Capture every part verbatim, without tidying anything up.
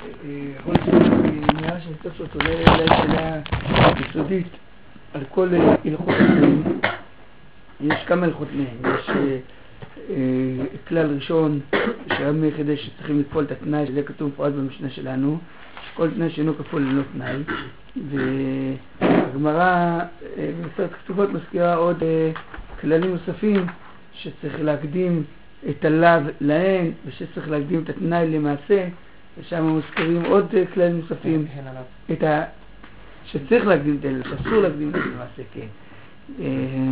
יכול להיות שנראה שתוספות עולה שאלה יסודית על כל הלכות התנאים. יש כמה הלכות תנאים. יש כלל ראשון שהרב מחדש שצריכים לפעול את התנאי, שזה כתוב מפורט במשנה שלנו, שכל תנאי שאינו כפול ללא תנאי. והגמרא במסכת כתובות מזכירה עוד כללים נוספים שצריך להקדים את הלאו להן, ושצריך להקדים את התנאי למעשה, ושם מזכירים עוד כללים נוספים, את ה... שצריך להקדים את הלאו, שאסור להקדים את למעשה, כן.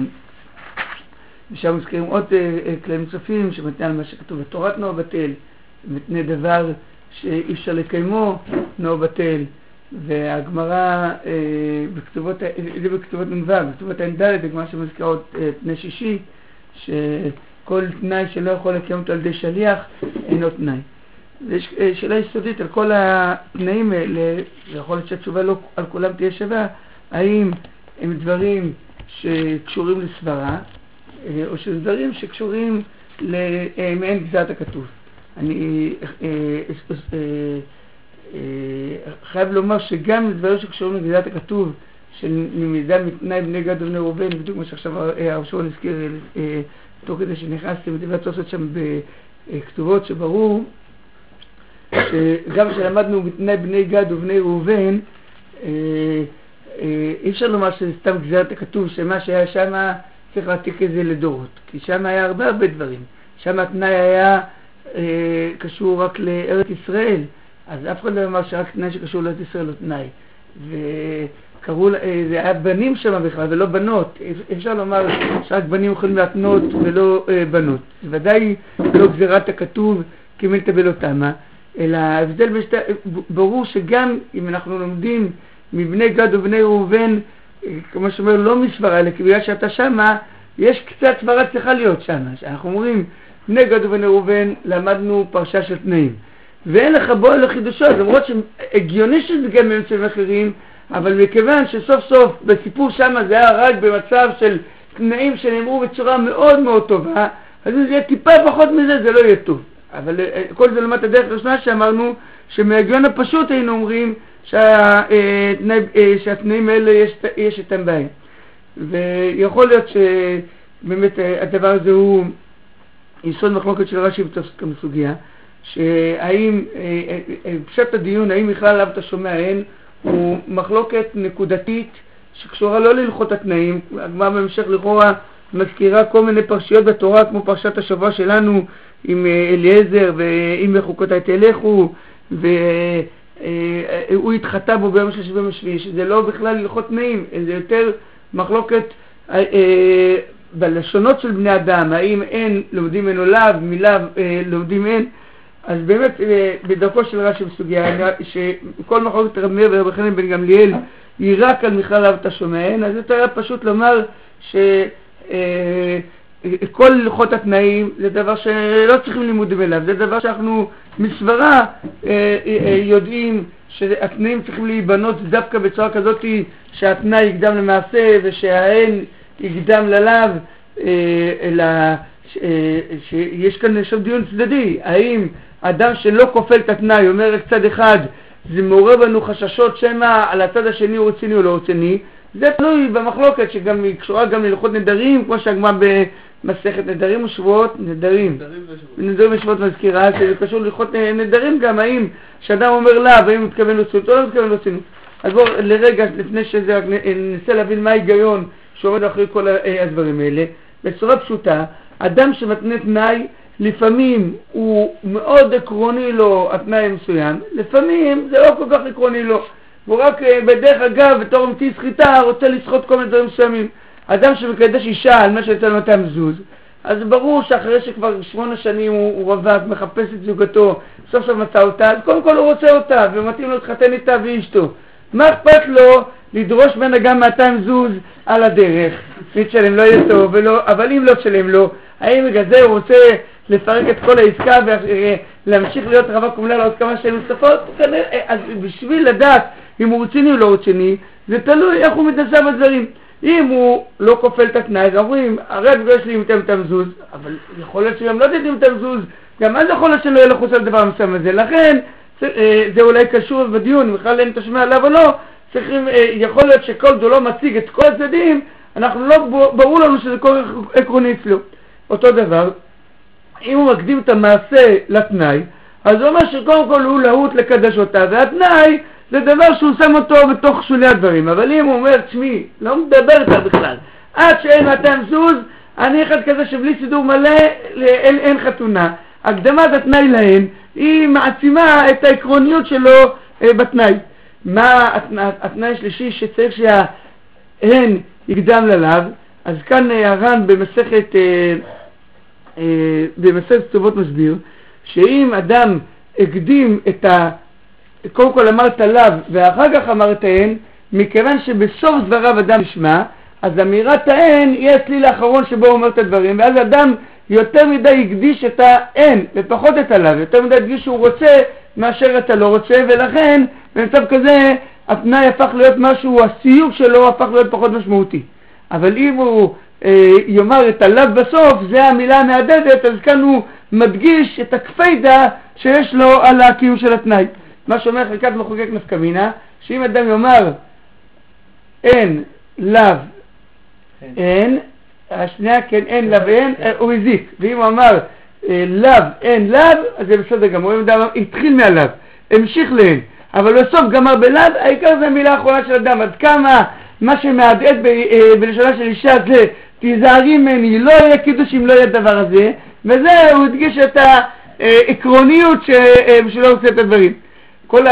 ושם מזכירים עוד כללים נוספים שמתנה על מה שכתוב בתורת נאו בטל, מתנה דבר שאי אפשר לקיימו נאו בטל. והגמרא בכתובות, זה בכתובות מנבא, בכתובות אין דלת, הגמרא שמזכירה עוד תנאי שישי, שכל תנאי שלא יכול לקיים אותו על ידי שליח אינו תנאי. ויש שאלה יסודית על כל התנאים האלה, ויכול להיות שהתשובה לא על כולם תהיה שווה, האם הם דברים שקשורים לסברה, או שזה דברים שקשורים למעין גזרת הכתוב. אני חייב לומר שגם דברים שקשורים לגזרת הכתוב, של מידע מתנאי בני גד ובני ראובן, בדיוק מה שעכשיו הרב שמואל הזכיר תוך כדי שנכנסתי בדברי התוספות שם בכתובות, שברור שגם כשלמדנו מתנאי בני גד ובני ראובן, אי אפשר לומר שזה סתם גזרת הכתוב, שמה שהיה שם צריך להעתיק את זה לדורות, כי שם היה הרבה הרבה דברים. שם התנאי היה קשור רק לארץ ישראל, אז אף אחד לא אמר שרק תנאי שקשור לארץ ישראל הוא תנאי. וקראו, זה היה בנים שם בכלל ולא בנות. אפשר לומר שרק בנים יכולים להתנות ולא בנות. זה ודאי לא גזירת הכתוב כמילתא בלא תמה, אלא ההבדל בשתי, ברור שגם אם אנחנו לומדים מבני גד ובני ראובן, כמו שאומר, לא מסברה, אלא בגלל שאתה שמה, יש קצת סברה צריכה להיות שמה. אנחנו אומרים, בני גד ובני ראובן למדנו פרשה של תנאים. ואין לך בו אלו חידושות, למרות שהגיוני שזה גם באמצעים אחרים, אבל מכיוון שסוף סוף בסיפור שמה זה היה רק במצב של תנאים שנאמרו בצורה מאוד מאוד טובה, אז אם זה יהיה טיפה פחות מזה, זה לא יהיה טוב. אבל כל זה למדת הדרך ראשונה שאמרנו, שמהגיון הפשוט היינו אומרים שהתנאים האלה יש, יש איתם בעיה. ויכול להיות שבאמת הדבר הזה הוא יסוד מחלוקת של רש"י בתוספות בסוגיה, שהאם, פשט הדיון, האם בכלל לאו אתה שומע אין, הוא מחלוקת נקודתית שקשורה לא להלכות התנאים. הגמרא בהמשך לכאורה מזכירה כל מיני פרשיות בתורה, כמו פרשת השבוע שלנו עם אליעזר ועם בחוקותיי תלכו, והוא התחטא בו ביום שלישי וביום השביעי, שזה לא בכלל הלכות תנאים, זה יותר מחלוקת בלשונות של בני אדם, האם אין לומדים אין או לאו, מלאו לומדים אין. אז באמת בדרכו של רש"י בסוגיה, שכל מחלוקת רב מאיר ורבי חנין בן גמליאל היא רק על מכלל לאו אתה שומע אין, אז יותר פשוט לומר שכל הלכות התנאים זה דבר שלא צריכים לימודים אליו, זה דבר שאנחנו מסברה יודעים שהתנאים צריכים להיבנות דווקא בצורה כזאת שהתנאי יקדם למעשה ושהאין יקדם ללאו, אלא שיש כאן שם דיון צדדי, האם אדם שלא כופל את התנאי אומר רק צד אחד, זה מעורר בנו חששות שמה על הצד השני הוא רציני או לא רציני, זה תלוי במחלוקת שגם היא קשורה גם ללכות נדרים, כמו שהגמרא במסכת נדרים ושבועות, נדרים, נדרים ושבועות מזכירה, שזה קשור ללכות נדרים גם, האם שאדם אומר לה, והאם הוא מתכוון לצינות או לא מתכוון לצינות. אז בואו לרגע, לפני שזה, ננסה להבין מה ההיגיון שעומד אחרי כל הדברים האלה. בצורה פשוטה, אדם שמתנה תנאי, לפעמים הוא מאוד עקרוני לו התנאי מסוים, לפעמים זה לא כל כך עקרוני לו, והוא רק בדרך אגב, בתור אמצעי סחיטה, רוצה לסחוט כל מיני דברים מסוימים. אדם שמקדש אישה על מה שיצא למתי המזוז, אז ברור שאחרי שכבר שמונה שנים הוא, הוא רווק, מחפש את זוגתו, סוף סוף מצא אותה, אז קודם כל הוא רוצה אותה, ומתאים לו להתחתן איתה ואשתו. מה אכפת לו לדרוש ממנה גם מאתיים זוז על הדרך? תשלם לא יהיה טוב, ולא, אבל אם לא תשלם לו, האם בגלל זה הוא רוצה לפרק את כל העסקה ולהמשיך להיות רווק אומלל לעוד כמה שנים נוספות? אז בשביל לדעת אם הוא רציני או לא רציני, זה תלוי איך הוא מתנסה בדברים. אם הוא לא כופל את התנאי, אז אומרים, הרי בגלל שלי אם אתם זוז, אבל יכול להיות שגם לא תדעים אתם זוז, גם אז יכול להיות שלא יהיה לחוץ על דבר מסוים הזה. לכן זה אולי קשור בדיון, בכלל אין תשמע עליו או לא, צריכים, יכול להיות שכל זה לא מציג את כל הצדדים, אנחנו לא, ברור לנו שזה כל עקרוני אצלו. אותו דבר, אם הוא מקדים את המעשה לתנאי, אז הוא אומר שקודם כל הוא להוט לקדש אותה, והתנאי זה דבר שהוא שם אותו בתוך שולי הדברים. אבל אם הוא אומר, תשמעי, לא מדבר איתה בכלל, עד שאין מאתיים זוז, אני אחד כזה שבלי סידור מלא, אין, אין חתונה. הקדמת התנאי להן, היא מעצימה את העקרוניות שלו אה, בתנאי. מה התנאי, התנאי השלישי שצריך שההן יקדם ללאו? אז כאן הר"ן במסכת, אה, אה, במסכת כתובות מסביר, שאם אדם הקדים את ה... קודם כל אמר את הלאו ואחר כך אמר את ההן, מכיוון שבסוף דבריו אדם ישמע, אז אמירת ההן היא הצליל האחרון שבו הוא אומר את הדברים, ואז אדם יותר מדי יקדיש את ההן ופחות את הלאו, יותר מדי יקדיש שהוא רוצה מאשר אתה לא רוצה, ולכן במצב כזה התנאי הפך להיות משהו, הסיוג שלו הפך להיות פחות משמעותי. אבל אם הוא אה, יאמר את הלאו בסוף, זה המילה המעדדת, אז כאן הוא מדגיש את הקפידה שיש לו על הקיום של התנאי. מה שאומר חלקת מחוקק נפקא מינה, שאם אדם יאמר אין לאו אין, השנייה כן אין לאו אין, הוא הזיק. ואם הוא אמר לאו אין לאו, אז זה בסדר גמור. אם אדם התחיל מהלאו, המשיך להן, אבל בסוף גמר בלאו, העיקר זה המילה האחרונה של אדם. עד כמה מה שמעדד בלשונה של אישה זה תיזהרי ממני, לא יהיה קידוש אם לא יהיה דבר הזה, וזה הוא הדגיש את העקרוניות שבשביל לא עושה את הדברים. כל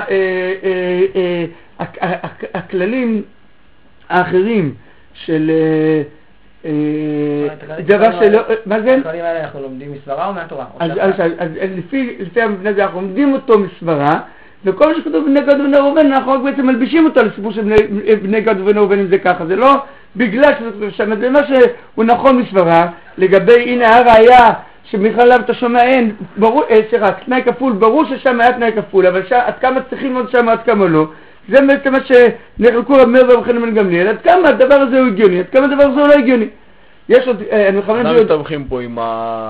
הכללים האחרים של דבר שלא... מה זה? הכללים האלה אנחנו לומדים מסברה או מהתורה? אז לפי המבנה הזה אנחנו לומדים אותו מסברה, וכל מה שכתוב בני גד ובני ראובן אנחנו רק בעצם מלבישים אותו לסיפור של בני גד ובני ראובן אם זה ככה. זה לא בגלל שזה כתוב שם, זה מה שהוא נכון מסברה לגבי, הנה הראיה שבכלל אתה שומע אין, שרק תנאי כפול, ברור ששם היה תנאי כפול, אבל עד כמה צריכים ללמוד שם, עד כמה לא. זה בעצם מה שנחלקו רב מאיר ורב חנין בן גמליאל, עד כמה הדבר הזה הוא הגיוני, עד כמה הדבר הזה הוא לא הגיוני. יש עוד, אני מכוון... אנחנו מסתבכים פה עם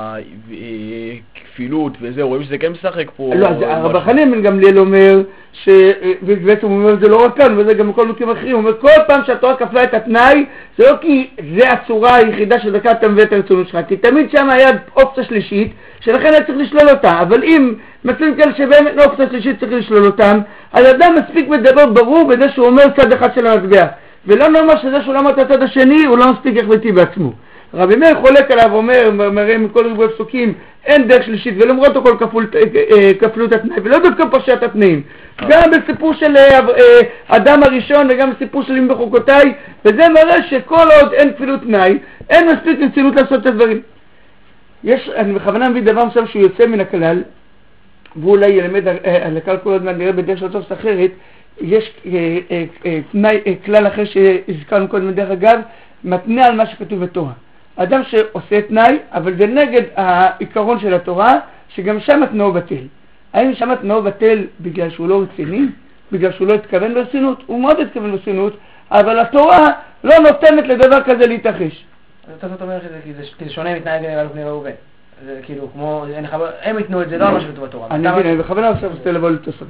הכפילות וזה, רואים שזה כן משחק פה... לא, רב חנין בן גמליאל אומר, ובעצם הוא אומר זה לא רק כאן, וזה גם בכל מקרים אחרים, הוא אומר כל פעם שהתורה כפלה את התנאי, זה לא כי זה הצורה היחידה של דקה אתה מביא את הרצונות שלך, כי תמיד שם היה אופציה שלישית, שלכן היה צריך לשלול אותה, אבל אם מצאים כאלה שבאמת לא אופציה שלישית צריך לשלול אותם, אז אדם מספיק מדבר ברור בזה שהוא אומר צד אחד של המטבע, ולא נאמר שזה שהוא לא אומר את הצד השני, הוא לא מספיק החלטי בעצמו. רבי מאיר חולק עליו ואומר, מראה מכל ריבוי פסוקים, אין דרך שלישית, ולמרות הכל כפלו את התנאי, ולא דווקא פרשת התנאים. גם בסיפור של אדם הראשון וגם בסיפור של אם בחוקותיי, וזה מראה שכל עוד אין כפילות תנאי, אין מספיק רצינות לעשות את הדברים. יש, אני בכוונה מביא דבר מסוים שהוא יוצא מן הכלל, ואולי ילמד על הכלל כל עוד נראה בדרך של תופס אחרת, יש תנאי, כלל אחר שהזכרנו קודם דרך אגב, מתנה על מה שכתוב בתורה. אדם שעושה תנאי, אבל זה נגד העיקרון של התורה, שגם שם התנאו בטל. האם שם התנאו בטל בגלל שהוא לא רציני? בגלל שהוא לא התכוון ברצינות? הוא מאוד התכוון ברצינות, אבל התורה לא נותנת לדבר כזה להתרחש. זאת אומרת שזה שונה מתנאי בני גד ובני ראובן. זה כאילו כמו, הם יתנו את זה לא על מה שכתוב בתורה. אני מבין, אני בכוונה עכשיו רוצה לבוא לתוספות.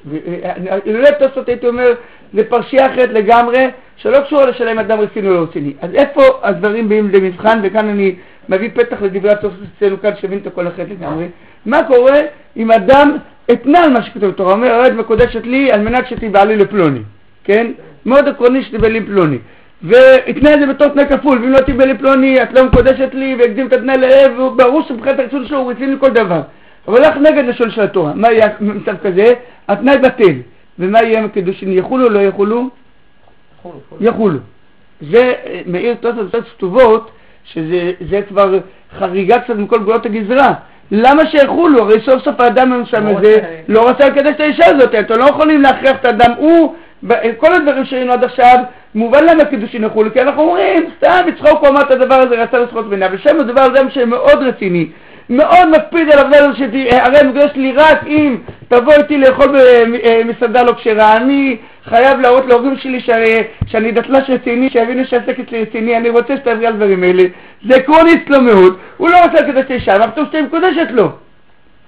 לא לתוספות הייתי אומר, זה פרשייה אחרת לגמרי, שלא קשורה לשאלה אם אדם רציני או לא רציני. אז איפה הדברים באים למבחן, וכאן אני מביא פתח לדברי התוספות אצלנו כאן שבין את הכל אחרת לגמרי. מה קורה אם אדם התנה על מה שכתוב בתורה, אומר, הרד מקודשת לי על מנת שתיבע לי לפלוני, כן? מאוד עקרוני שתיבע לי לפלוני. והתנה את זה בתור תנאי כפול, ואם לא תיבא לי פלוני, את לא מקודשת לי, והקדים את התנאי לעב, וברור שבחיית הרצון שלו הוא רציני לכל דבר. אבל לך נגד לשון של התורה. מה יהיה במצב כזה? התנאי בטל. ומה יהיה עם הקידושין? יחולו או לא יחולו? יחולו. זה מאיר תוספות כתובות, שזה כבר חריגה קצת מכל גבולות הגזרה. למה שיחולו? הרי סוף סוף האדם המסוים הזה לא רצה לקדש את האישה הזאת. אתם לא יכולים להכריח את האדם, הוא, כל הדברים שראינו עד עכשיו, מובן למה קידושין יחולו, כי אנחנו אומרים, סתם יצחוק הוא אמר את הדבר הזה, רצה לשחוט בינה, ושם הדבר הזה שמאוד רציני, מאוד מקפיד על עבודה שהרי מקדש לי רק אם תבוא איתי לאכול במסעדה לא כשרה, אני חייב להראות להורים שלי שאני דתל"ש רציני, שיבינו שעסק אצלי רציני, אני רוצה שתעברי על דברים האלה, זה עקרוני אצלו מאוד, הוא לא רוצה לקדש את האישה, אבל כתוב שאתה מקודשת לו.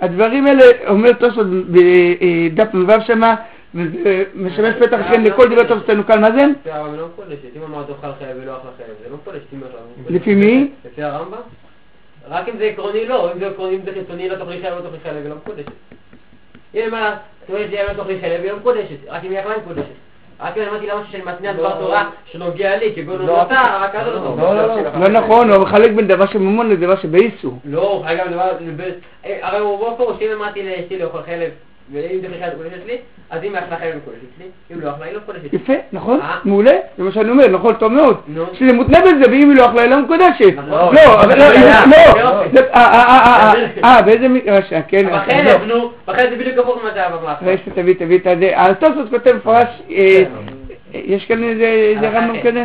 הדברים האלה, אומר תוספות בדף מבב שמה, וזה משמש פתח לכן לכל דברי תוספות תנוקל, מה זה? לפי הרמב"ם לא מקודשת, אם אמרת אוכל חלב ולא אכל חלב, זה לא מקודשת. לפי מי? לפי הרמב"ם? רק אם זה עקרוני לא, אם זה עקרוני, אם זה חיצוני לא תאכלי חלב, לא תאכלי חלב, זה לא מקודשת. אם מה, זאת אומרת, אם לא תאכלי חלב, היא לא מקודשת, רק אם היא אכלה מקודשת. רק אם אמרתי למשהו שאני מתניע דבר תורה שנוגע לי, כגון הוא נותר, רק אז לא נותר. לא נכון, הוא מחלק בין דבר שממון לדבר שבאיסור. לא, אגב, דבר, הרי הוא בוא פה, שאם אמרתי לאשתי לאכול חלב, ואם זה חלב מקודשת לי, אז אם אכלה חלב מקודשת לי, אם לא אכלה, היא לא מקודשת. יפה, נכון, מעולה, זה מה שאני אומר, נכון, טוב מאוד. שזה מותנה בזה, ואם היא לא אכלה, היא לא מקודשת. לא, אבל לא, לא, אה, באיזה מקרה, כן. בחלב, נו, בחלב זה בדיוק הפוך מה זה היה במאחר. רשת, תביא, תביא את זה. התוספות כותב מפורש, יש כאן איזה רמב"ם כזה?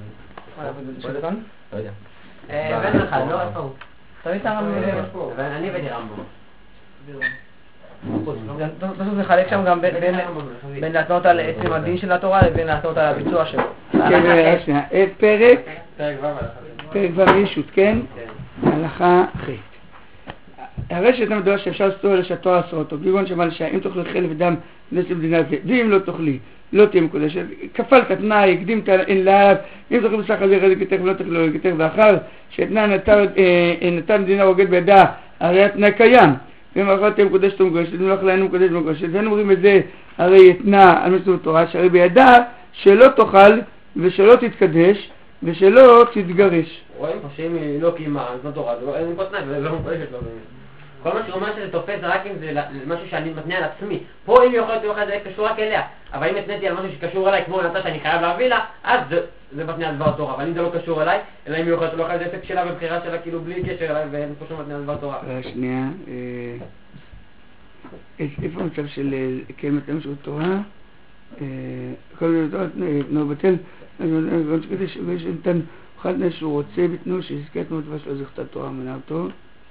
לא יודע. הבאנו לך, לא איפה הוא. תביא את הרמב"ם. אני הבאתי רמב"ם. זה מחלק שם גם בין להתנות על עצם הדין של התורה לבין להתנות על הביצוע שלו. כן, שנייה. פרק, פרק ו' ישות, כן? הלכה ח'. הרשת המדועה שאפשר לסתור אלה שהתורה אסור אותו, כגון שאמר שאם תאכלי חלב ודם נס למדינה זה, ואם לא תאכלי, לא תהיה מקודשת, כפל כתנאי, הקדים את הלהב, אם תאכלי בסך הזה רזק יתך ולא תאכלי לא יתך, ואחר שאתנה נתן מדינה רוגד בידה, הרי התנאי קיים. ואם אכלה תהיה מקודשת ומקודשת, ואם לא אכלה אינו מקודשת ומקודשת, ואין אומרים את זה הרי אתנה על מסורת תורה, שהרי בידה שלא תאכל ושלא תתקדש ושלא תתגרש. רואים פה שאם היא לא קיימה, אז לא תורה, אין פה תנאי, וזה לא מקודשת לו. כל מה שאומר שזה תופס רק אם זה משהו שאני מתנה על עצמי. פה אם היא אוכלת ואוכלת זה קשור רק אליה, אבל אם התניתי על משהו שקשור אליי כמו נתה שאני חייב להביא לה, אז זה מתנה על דבר תורה. אבל אם זה לא קשור אליי, אלא אם היא אוכלת ולא אוכלת זה עסק שלה ובחירה שלה כאילו בלי קשר אליי ואין פה שום מתנה על דבר תורה. שנייה, איפה המצב של כן מתנה של תורה? כל מיני תורה, נו בטל, גם שקטי שנתן אוכל תנאי שהוא רוצה בתנו שיזכה את מותבה שלו זכתה תורה מנה אותו.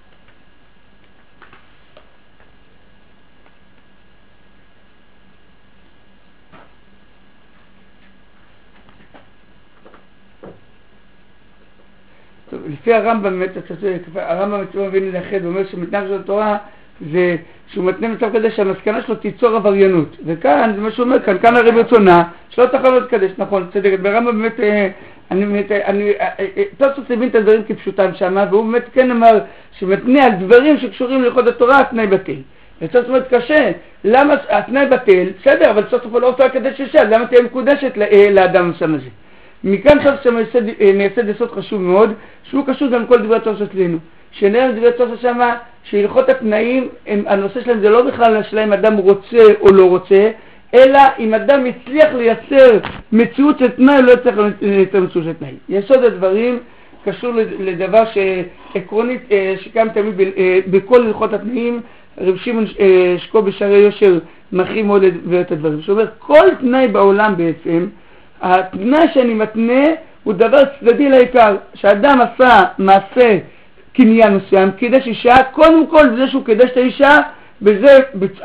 לפי הרמב"ם, הרמב"ם מצווה מבין לאחד, הוא אומר שמתנה של התורה זה שהוא מתנה מצב כזה שהמסקנה שלו תיצור עבריינות, וכאן זה מה שהוא אומר כאן, כאן הרי ברצונה שלא תאכל לא תקדש, נכון, צדקת, ברמב"ם באמת, אני באמת, אני, תוספות הבין את הדברים כפשוטם שמה, והוא באמת כן אמר שמתנה על דברים שקשורים להלכות התורה, התנאי בטל. תוספות אומרת קשה, למה התנאי בטל? בסדר, אבל תוספות לא רוצה לקדש אישה, למה תהיה מקודשת לאדם שם הזה? מכאן סוף שמייסד יסוד חשוב מאוד, שהוא קשור גם כל דברי התורה שלנו. שנראה דברי התורה שמה, שהלכות התנאים, הנושא שלהם זה לא בכלל השאלה אם אדם רוצה או לא רוצה, אלא אם אדם הצליח לייצר מציאות של תנאי, לא יצליח לייצר מציאות של תנאי. יסוד הדברים קשור לדבר שעקרונית, שקיים תמיד בכל הלכות התנאים, רב שמעון שקו בשערי יושר מרחיב מאוד את הדברים. זאת אומרת, כל תנאי בעולם בעצם, התנאי שאני מתנה הוא דבר צדדי לעיקר, שאדם עשה מעשה קניין מסוים, קידש אישה, קודם כל זה שהוא קידש את האישה, בזה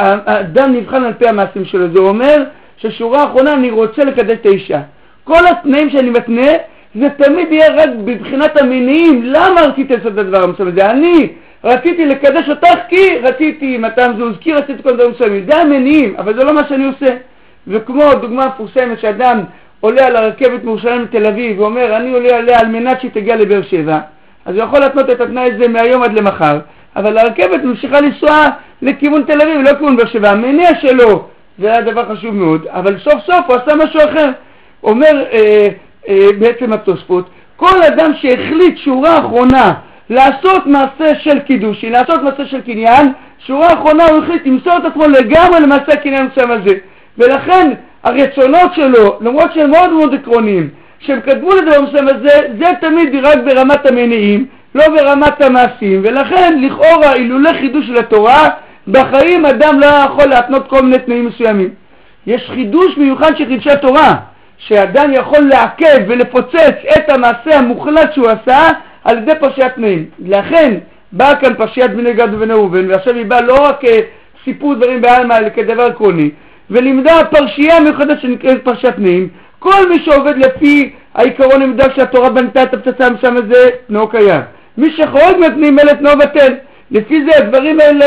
האדם נבחן על פי המעשים שלו. זה אומר ששורה האחרונה אני רוצה לקדש את האישה. כל התנאים שאני מתנה זה תמיד יהיה רק בבחינת המניעים. למה רציתי לעשות את הדבר המסוים הזה? אני רציתי לקדש אותך כי רציתי מתם זוז, כי רציתי כל דבר מסוים. זה המניעים, אבל זה לא מה שאני עושה. וכמו דוגמה מפורסמת שאדם עולה על הרכבת מירושלים לתל אביב ואומר אני עולה עליה על מנת שהיא תגיע לבאר שבע, אז הוא יכול להתנות את התנאי הזה מהיום עד למחר, אבל הרכבת ממשיכה לנסוע לכיוון תל אביב, לא לכיוון באר שבע. המניע שלו זה היה דבר חשוב מאוד, אבל סוף סוף הוא עשה משהו אחר. אומר אה, אה, בעצם התוספות, כל אדם שהחליט שורה האחרונה לעשות מעשה של קידושי, לעשות מעשה של קניין, שורה האחרונה הוא החליט למסור את עצמו לגמרי למעשה הקניין מסוים הזה, ולכן הרצונות שלו, למרות שהם מאוד מאוד עקרוניים, שהם כתבו לדבר מסוים הזה, זה תמיד רק ברמת המניעים, לא ברמת המעשים, ולכן לכאורה אילולא חידוש של התורה, בחיים אדם לא יכול להתנות כל מיני תנאים מסוימים. יש חידוש מיוחד של חידושי התורה, שאדם יכול לעכב ולפוצץ את המעשה המוחלט שהוא עשה על ידי פרשיית תנאים. לכן באה כאן פרשיית בני גד ובני ראובן, ועכשיו היא באה לא רק סיפור דברים בעלמא אלא כדבר עקרוני, ולימדה פרשייה מיוחדת שנקראת פרשיית תנאים. כל מי שעובד לפי העיקרון לימדה שהתורה בנתה את הפצצה המשם הזה, תנאו קיים. מי שחורג מהתנאים האלה תנאו בטל. לפי זה הדברים האלה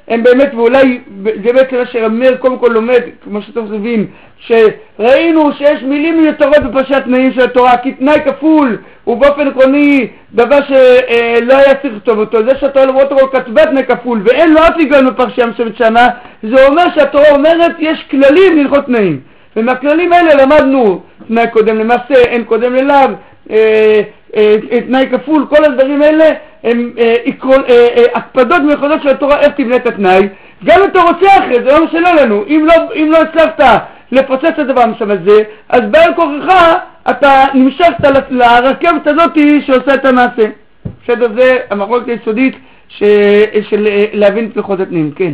הם באמת, ואולי זה בעצם מה שרמר קודם כל לומד, כמו שטוב מבין, שראינו שיש מילים מיותרות בפרשת תנאים של התורה, כי תנאי כפול הוא באופן עקרוני דבר שלא היה צריך לכתוב אותו. זה שהתורה למרות אותו כתבה תנאי כפול ואין לו אף היגיון בפרשייה מסוימת שמה, זה אומר שהתורה אומרת יש כללים להלכות תנאים, ומהכללים האלה למדנו תנאי קודם למעשה, אין קודם ללאו, אה, אה, תנאי כפול, כל הדברים האלה הם אה, עקרון, אה, אה, הקפדות מיוחדות של התורה איך תבנה את התנאי. גם אתה רוצה אחרי זה, זה לא משנה לנו, אם לא, אם לא הצלחת לפוצץ את הדבר מסוים הזה, אז בעל כוחך אתה נמשכת לרכבת הזאת שעושה את המעשה. בסדר, זה המחלוקת היסודית ש... של להבין את לוחות התנאים, כן.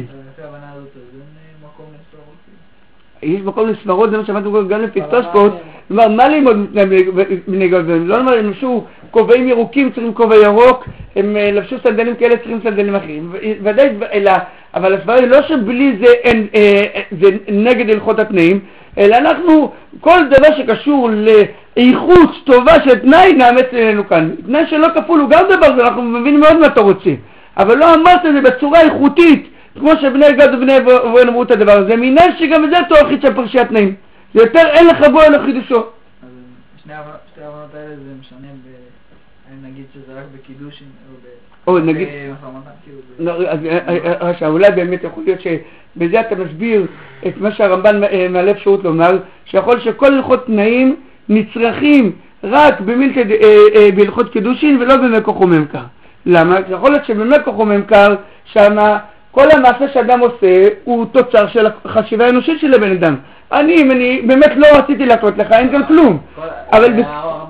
יש מקום לסברות, זה מה שאמרנו גם לפי תוספות, כלומר, מה ללמוד בני גלוון? לא לומר, הם לבשו כובעים ירוקים, צריכים כובע ירוק, הם לבשו סנדלים כאלה, צריכים סנדלים אחרים, ודאי, אלא, אבל הסברה היא לא שבלי זה, אין, אה, זה נגד הלכות התנאים, אלא אנחנו, כל דבר שקשור לאיכות טובה של תנאי, נאמץ אלינו כאן. תנאי שלא כפול הוא גם דבר, אנחנו מבינים מאוד מה אתה רוצה, אבל לא אמרת את זה בצורה איכותית, כמו שבני גד ובני בואן אמרו את הדבר הזה, מיני שגם זה תואר חיד של פרשיית תנאים. זה יותר אין לך בו אין לך חידושו. אז שתי ההבנות האלה זה משנה, נגיד שזה רק בקידושים או נגיד, אולי באמת יכול להיות שבזה אתה מסביר את מה שהרמב"ן מעלה אפשרות לומר, שיכול שכל הלכות תנאים נצרכים רק בהלכות קידושין ולא במקח וממכר. למה? יכול להיות שבמקח וממכר שמה כל המעשה שאדם עושה הוא תוצר של החשיבה האנושית של הבן אדם. אני, אם אני באמת לא רציתי להטות לך, אין גם כלום. אבל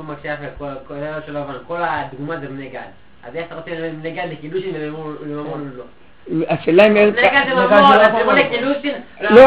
כל הדוגמה זה בני גד. אז איך אתה רוצה בני גד לקידושין ולממון לא? השאלה אם... בני גד זה ממון, אז תראו לקידושין... לא,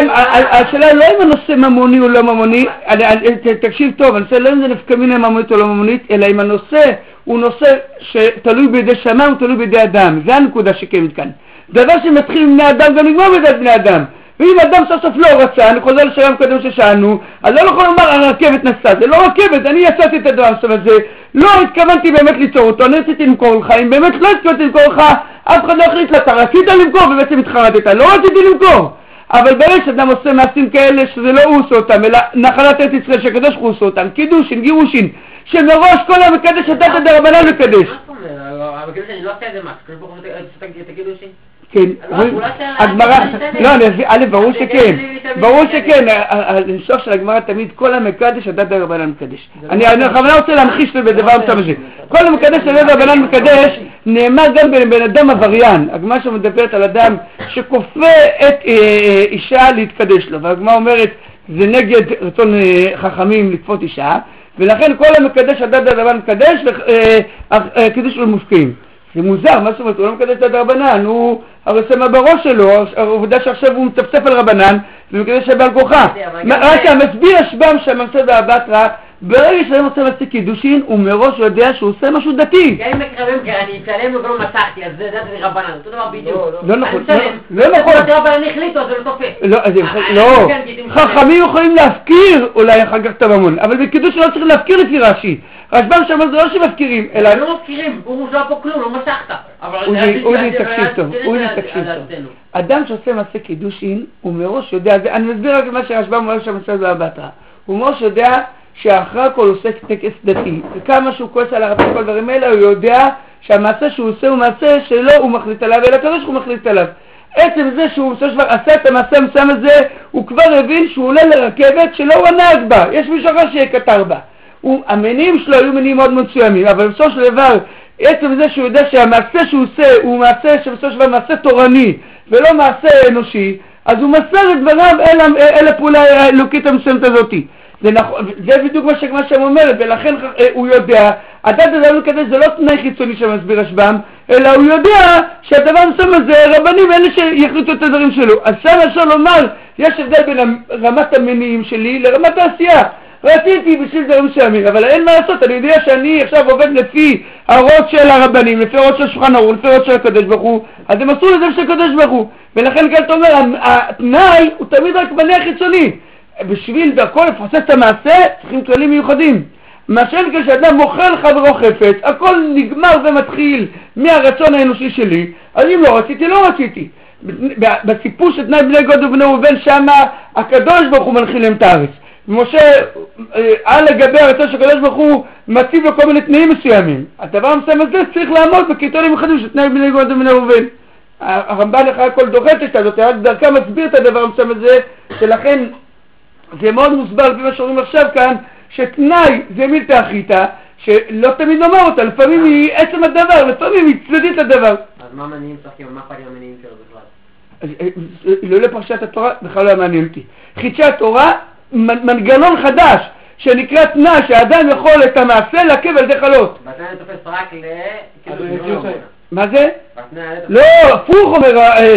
השאלה לא אם הנושא ממוני או לא ממוני, תקשיב טוב, הנושא לא אם זה נפקא מינה ממונית או לא ממונית, אלא אם הנושא הוא נושא שתלוי בידי שמיים ותלוי בידי אדם. זה הנקודה שקיימת כאן. דבר שמתחיל עם בני אדם גם נגמר בידי בני אדם. ואם אדם סוף סוף לא רצה, אני חוזר לשלם קודם ששאלנו, אז לא יכול לומר הרכבת נסעה, זה לא רכבת, אני יצאתי את הדבר הזה, לא התכוונתי באמת ליצור אותו, אני רציתי למכור לך, אם באמת לא התכוונתי למכור לך, אף אחד לא החליט לך, רצית למכור ובעצם התחרטת, לא רציתי למכור. אבל ברגע שאדם עושה מעשים כאלה שזה לא הוא עושה אותם, אלא נחלת ארץ ישראל שהקדוש הוא עושה אותם, קידושין, גירושין, שמראש כל המקדש הדת הדרבנן מקדש. מה זאת אומרת? אבל קידושין, אני לא עושה את זה מה, קדוש ברוך הוא את הקידושין? כן, הגמרא, לא, אני אסביר, א', ברור שכן, ברור שכן, הניסוח של הגמרא תמיד כל המקדש הדת דרבנן מקדש. אני בכוונה רוצה להמחיש בדבר מסוים הזה. כל המקדש הדת דרבנן מקדש נאמר גם בן אדם עבריין. הגמרא שמדברת על אדם שכופה את אישה להתקדש לו, והגמרא אומרת זה נגד רצון חכמים לכפות אישה, ולכן כל המקדש הדת דרבנן מקדש והקידוש שלו מופקים. זה מוזר, מה זאת אומרת? הוא לא מקדש את הרבנן, הוא הרי שמה בראש שלו, העובדה שעכשיו הוא מצפצף על רבנן ומקדש שבעל כוחה. רק המסביר השבם שהמסד והבטרה, ברגע שאדם עושה מעשה קידושין, הוא מראש יודע שהוא עושה משהו דתי. גם אם מקרבים כאן, אני אצלם ולא מצחתי, אז זה רבנן, אותו דבר בדיוק. לא נכון, לא נכון. זה רבנן החליטו, זה לא תופס. לא, חכמים יכולים להפקיר אולי אחר כך את הממון, אבל בקידוש לא צריך להפקיר לפי רש"י. רשב"ם שם זה לא שמפקירים, אלא... לא מפקירים, הוא לא פה כלום, לא משכת. אולי תקשיב טוב, אולי תקשיב טוב. אדם שעושה מעשה קידושין, הוא מראש יודע, אני מסביר רק מה שרשב"ם אומר שהמסד והבטרה. הוא מראש יודע שאחרי הכל עושה טקס דתי, וכמה שהוא כועס על הרב וכל דברים האלה, הוא יודע שהמעשה שהוא עושה הוא מעשה שלא הוא מחליט עליו, אלא הקדוש הוא מחליט עליו. עצם זה שהוא עשה את המעשה המסוים הזה, הוא כבר הבין שהוא עולה לרכבת שלא הוא הנהג בה, יש מישהו אחר שיקטר בה. המניעים שלו היו מניעים מאוד מסוימים, אבל בסופו של דבר, עצם זה שהוא יודע שהמעשה שהוא עושה הוא מעשה שבסופו של דבר מעשה תורני ולא מעשה אנושי, אז הוא מסר את דבריו אל, אל הפעולה האלוקית המסוימת הזאת. זה, נכון, זה בדיוק מה שמה שהם אומרת, ולכן הוא יודע, הדת הדבר מקדש זה לא תנאי חיצוני שמסביר רשב"ם, אלא הוא יודע שהדבר מסוים הזה, רבנים אלה שיחליטו את הדברים שלו. אז שם אפשר לומר, יש הבדל בין רמת המניעים שלי לרמת העשייה. רציתי בשביל דברים מסוימים, אבל אין מה לעשות, אני יודע שאני עכשיו עובד לפי הראש של הרבנים, לפי הראש של שולחן ערוך, לפי הראש של הקדוש ברוך הוא, אז הם עשו לזה של הקדוש ברוך הוא, ולכן כאן אתה אומר, התנאי הוא תמיד רק בני החיצוני. בשביל דרכו לפרסס את המעשה צריכים כללים מיוחדים. מה שאין כאן שאדם מוכר לחברו חפץ, הכל נגמר ומתחיל מהרצון האנושי שלי, אז אם לא רציתי, לא רציתי. בסיפור של תנאי בני גוד ובני ראובן, שמה הקדוש ברוך הוא מנחיל להם את הארץ. משה, על לגבי הרצון של הקדוש ברוך הוא מציב לו כל מיני תנאים מסוימים. הדבר המסוים הזה צריך לעמוד בקריטריונים מיוחדים של תנאי בני גוד ובני ראובן. הרמב"ן אחרי הכל דוחה את הזאת, רק דרכה מסביר את הדבר המסוים הזה, שלכן זה מאוד מוסבר לפי מה שאומרים עכשיו כאן, שתנאי זה מילתא אחיתא, שלא תמיד אומר אותה, לפעמים היא עצם הדבר, לפעמים היא צדדית לדבר. אז מה מניעים צחקים? מה פעלים המניעים שלו בכלל? לא לפרשת התורה, בכלל לא מעניין אותי. חידשי התורה, מנגנון חדש, שנקרא תנאי, שהאדם יכול את המעשה להקב על ידי חלות. בתנאי אני תופס רק ל... מה זה? לא, הפוך אומר,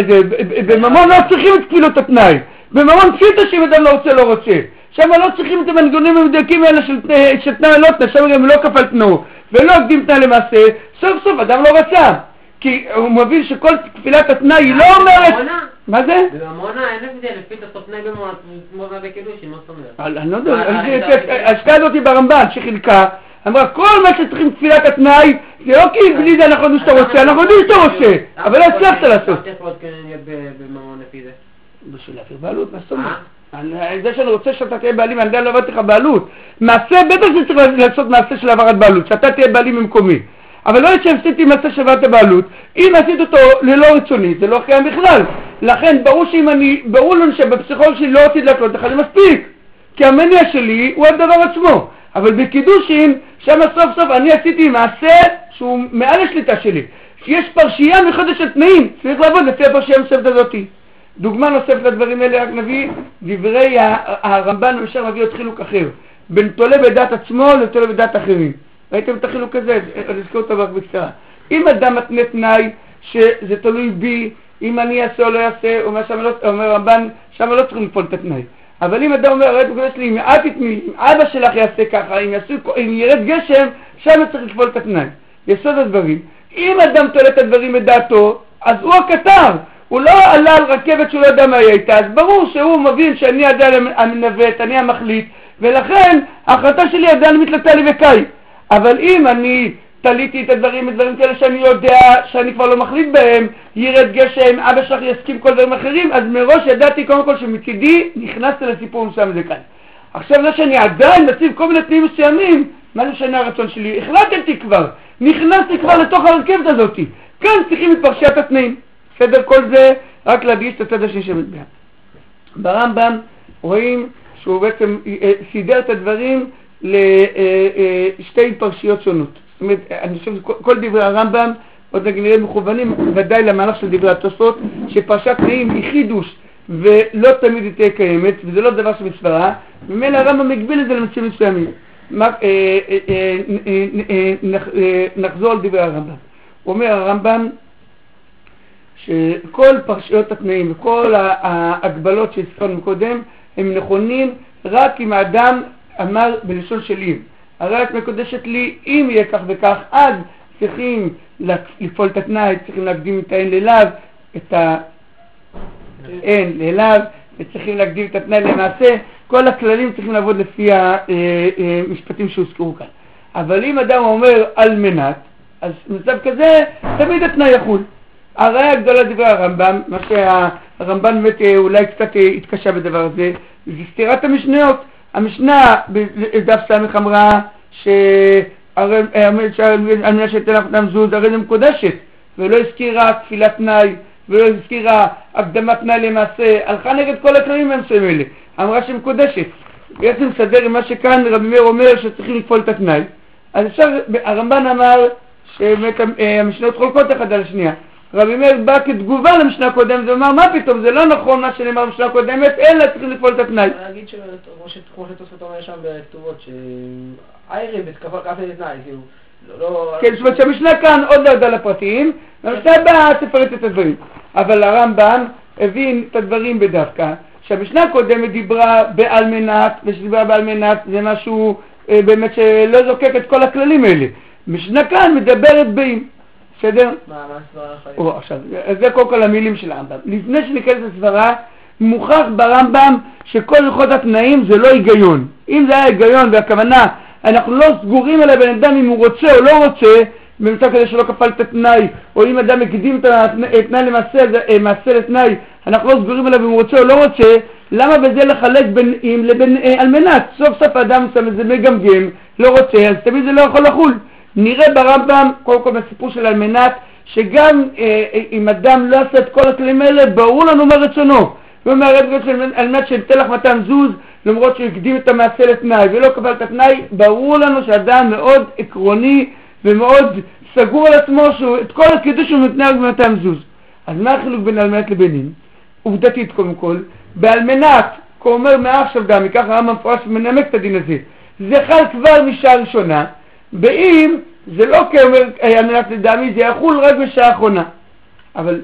בממון לא צריכים את כפילות התנאי. בממון פשיטה שאם אדם לא רוצה, לא רוצה. שם לא צריכים את המנגנונים המדויקים האלה של תנאי לא תנאי, שם גם לא כפל תנאו, ולא הקדים תנאי למעשה, סוף סוף אדם לא רצה. כי הוא מבין שכל תפילת התנאי היא לא אומרת... מה זה? בממונה אין הבדל, לפי תעשות תנאי בממונה בקידושין, מה זאת אומרת? אני לא יודע, השקעה הזאת ברמב"ן שחילקה, אמרה כל מה שצריכים תפילת התנאי, זה לא כי בלי זה אנחנו יודעים שאתה רוצה, אנחנו יודעים שאתה רוצה, אבל לא הצלחת לעשות. איך יכול להיות בממונה לפי זה? בשביל להעביר בעלות, מה זאת אומרת? זה שאני רוצה שאתה תהיה בעלים, אני יודע לא עבדתי לך בעלות. מעשה, בטח שצריך לעשות מעשה של העברת בעלות, שאתה תהיה בעלים במקומי. אבל לא שעשיתי מעשה של העברת בעלות, אם עשית אותו ללא רצוני, זה לא קיים בכלל. לכן ברור שאם אני, ברור לנו שבפסיכולוגיה שלי לא רציתי להקלות לך, זה מספיק. כי המניע שלי הוא הדבר עצמו. אבל בקידושין, שם סוף סוף אני עשיתי מעשה שהוא מעל השליטה שלי. שיש פרשייה מיוחדת של תנאים, צריך לעבוד לפי הפרשייה המסוימת הזאת. דוגמה נוספת לדברים האלה, רק נביא דברי הרמב"ן למשל מביא עוד חילוק אחר, בין תולה בדעת עצמו לתולה בדעת אחרים. ראיתם את החילוק הזה? אני אזכיר אותו רק בקצרה. אם אדם מתנה תנאי שזה תלוי בי, אם אני אעשה או לא אעשה, אומר הרמב"ן, שם לא צריכים לפעול את התנאי. אבל אם אדם אומר, ראית בקודש לי, אם את תתני, אם אבא שלך יעשה ככה, אם, יעשו, אם ירד גשם, שם צריך לפעול את התנאי. יסוד הדברים. אם אדם תולה את הדברים בדעתו, אז הוא הקטר. הוא לא עלה על רכבת שהוא לא יודע מה היא הייתה, אז ברור שהוא מבין שאני אדם המנווט, אני המחליט, ולכן ההחלטה שלי אדם מתלתה לי וקאי. אבל אם אני תליתי את הדברים, את דברים כאלה שאני יודע שאני כבר לא מחליט בהם, ירד גשם, אבא שלך יסכים כל דברים אחרים, אז מראש ידעתי קודם כל שמצידי נכנסתי לסיפור מסוים הזה כאן. עכשיו זה שאני עדיין מציב כל מיני תנאים מסוימים, מה זה שנה הרצון שלי? החלטתי כבר, נכנסתי כבר לתוך הרכבת הזאת. כאן צריכים את פרשיית התנאים. סדר כל זה, רק להדגיש את הצד השני של המטבע. ברמב"ם רואים שהוא בעצם סידר את הדברים לשתי פרשיות שונות. זאת אומרת, אני חושב שכל דברי הרמב"ם, עוד נראה מכוונים, ודאי למהלך של דברי התוספות, שפרשת תנאים היא חידוש ולא תמיד היא תהיה קיימת, וזה לא דבר שבסברה, ממילא הרמב"ם מגביל את זה למצבים מסוימים. נחזור על דברי הרמב"ם. הוא אומר הרמב"ם, שכל פרשיות התנאים וכל ההגבלות שהזכרנו קודם הם נכונים רק אם האדם אמר בלשון של אם. הרי את מקודשת לי אם יהיה כך וכך, אז צריכים לפעול את התנאי, צריכים להקדים את האין ללאו, את האין ללאו, וצריכים להקדים את התנאי למעשה. כל הכללים צריכים לעבוד לפי המשפטים שהוזכרו כאן. אבל אם אדם אומר על מנת, אז במצב כזה תמיד התנאי יחול. הראיה הגדולה דברי הרמב"ם, מה שהרמב"ן באמת אולי קצת התקשה בדבר הזה, זה סתירת המשניות. המשנה בדף סמך אמרה שהמנה שתן לך אדם זוז הרי זה מקודשת, ולא הזכירה תפילת תנאי, ולא הזכירה הקדמת תנאי למעשה, הלכה נגד כל הכללים המסוימים האלה, אמרה שמקודשת. בעצם מסדר עם מה שכאן רבי מאיר אומר שצריכים לפעול את התנאי. אז אפשר, הרמב"ן אמר שבאמת המשנות חולקות אחד על השנייה. רבי מאיר בא כתגובה למשנה הקודמת ואומר מה פתאום, זה לא נכון מה שנאמר במשנה הקודמת, אלא צריכים לפעול את התנאי. אני אגיד שכמו שתוספות אומר שם בכתובות שהאירי בתקפה כף לתנאי, כאילו לא... כן, זאת אומרת שהמשנה כאן עוד לא יודע לפרטים, והמשנה הבאה תפרט את הדברים. אבל הרמב"ם הבין את הדברים בדווקא, שהמשנה הקודמת דיברה בעל מנת, ושדיברה בעל מנת זה משהו באמת שלא זוקק את כל הכללים האלה. משנה כאן מדברת בים. בסדר? מה, מה הסברה החיים? או, עכשיו, זה קודם כל המילים של הרמב"ם. לפני שניכנס לסברה, מוכח ברמב"ם שכל הלכות התנאים זה לא היגיון. אם זה היה היגיון והכוונה, אנחנו לא סגורים על הבן אדם אם הוא רוצה או לא רוצה, במצב כזה שלא כפל את התנאי, או אם אדם הקדים את התנאי למעשה, מעשה לתנאי, אנחנו לא סגורים עליו אם הוא רוצה או לא רוצה, למה בזה לחלק בין אם לבין על מנת? סוף סוף האדם שם איזה מגמגם, לא רוצה, אז תמיד זה לא יכול לחול. נראה ברמב"ם, קודם כל בסיפור של על מנת, שגם אה, אם אדם לא עשה את כל הכלים האלה, ברור לנו מה רצונו. הוא אומר, על מנת שניתן לך מתן זוז, למרות שהוא הקדים את המעשה לתנאי ולא קבל את התנאי, ברור לנו שאדם מאוד עקרוני ומאוד סגור על עצמו, שאת כל הקידוש הוא מתנהג במתן זוז. אז מה החילוק בין על מנת לבינים? עובדתית קודם כל, בעל מנת, כמו אומר מעכשיו גם, מכך הרמב"ם מפורש ומנמק את הדין הזה, זה חל כבר משעה ראשונה, באם זה לא כאומר על מנת לדעמי, זה יחול רק בשעה האחרונה. אבל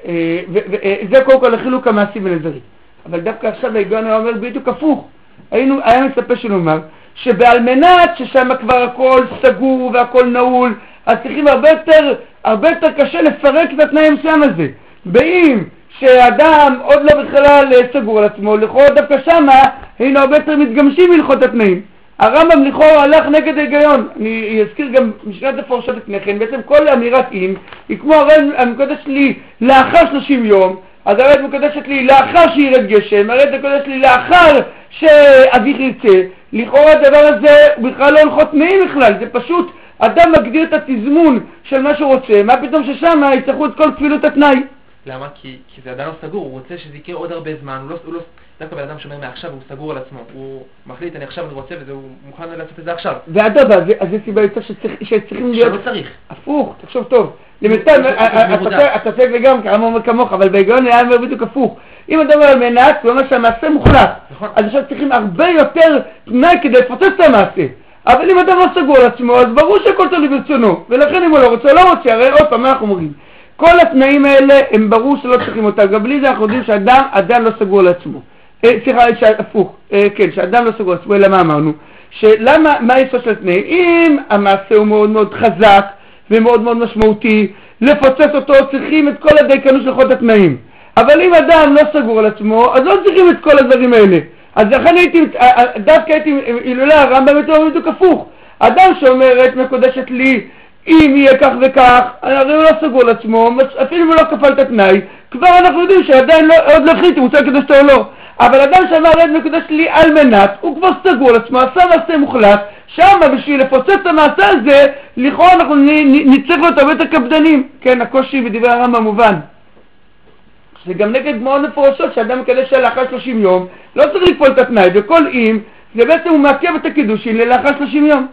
זה קודם כל החילוק המעשי ונזרי. אבל דווקא עכשיו ההיגיון היה אומר בדיוק הפוך. היינו, היה מצפה שנאמר שבעל מנת ששם כבר הכל סגור והכל נעול, אז צריכים הרבה יותר, הרבה יותר קשה לפרק את התנאי המסוים הזה. באם שאדם עוד לא בכלל סגור על עצמו, לכאורה דווקא שמה היינו הרבה יותר מתגמשים מלכות התנאים. הרמב"ם לכאורה הלך נגד ההיגיון. אני אזכיר גם משנת הפורשות לפני כן, בעצם כל אמירת אם היא כמו הרי המקודש לי לאחר שלושים יום, אז הרי מקודשת לי לאחר שירד גשם, הרי מקודשת לי לאחר שאביך ירצה. לכאורה הדבר הזה בכלל לא הלכות תנאים בכלל, זה פשוט אדם מגדיר את התזמון של מה שהוא רוצה, מה פתאום ששם יצטרכו את כל כפילות התנאי. למה? כי, כי זה עדיין לא סגור, הוא רוצה שזה יקרה עוד הרבה זמן, הוא לא, הוא לא, דווקא בן אדם שאומר מעכשיו הוא סגור על עצמו, הוא מחליט אני עכשיו אני רוצה וזה, הוא מוכן לעשות את זה עכשיו. ואדרבה, אז זה סיבה יותר שצריכים להיות... שלא צריך. הפוך, תחשוב טוב. למיטב, אתה צריך לגמרי, כמה אומר כמוך, אבל בהיגיון היה אומר בדיוק הפוך. אם אדם אומר על מנת, הוא אומר שהמעשה מוחלט, אז עכשיו צריכים הרבה יותר תנאי כדי לפוצץ את המעשה. אבל אם אדם לא סגור על עצמו, אז ברור שהכל תלוי ברצונו, ולכן אם הוא לא רוצה, לא רוצה, הרי עוד פעם מה אנחנו אומרים? כל התנאים האלה הם ברור שלא צריכים אותם, גם בלי זה אנחנו יודעים שאדם אדם לא סגור על עצמו. סליחה, הפוך, כן, שאדם לא סגור על עצמו, אלא מה אמרנו? שלמה, מה היסוד של התנאים? אם המעשה הוא מאוד מאוד חזק ומאוד מאוד משמעותי, לפוצץ אותו צריכים את כל הדייקנות של חוד התנאים. אבל אם אדם לא סגור על עצמו, אז לא צריכים את כל הדברים האלה. אז לכן הייתי, דווקא הייתי, אילולא הרמב"ם יותר בדיוק הפוך. אדם שאומרת מקודשת לי, אם יהיה כך וכך, הרי הוא לא סגור על עצמו, אפילו אם הוא לא כפל את התנאי, כבר אנחנו יודעים שעדיין לא, עוד לא החליט אם הוא צריך לקדש אותו או לא. אבל אדם שאמר רד מקודש לי על מנת, הוא כבר סגור על עצמו, עשה מעשה מוחלט, שם בשביל לפוצץ את המעשה הזה, לכאורה אנחנו נצטרך להיות הרבה יותר קפדנים. כן, הקושי בדברי הרמב"ם מובן. זה גם נגד מאוד מפורשות שאדם מקדש לאחר שלושים יום, לא צריך לפעול את התנאי, וכל אם, זה בעצם הוא מעכב את הקידושין לאחר שלושים יום.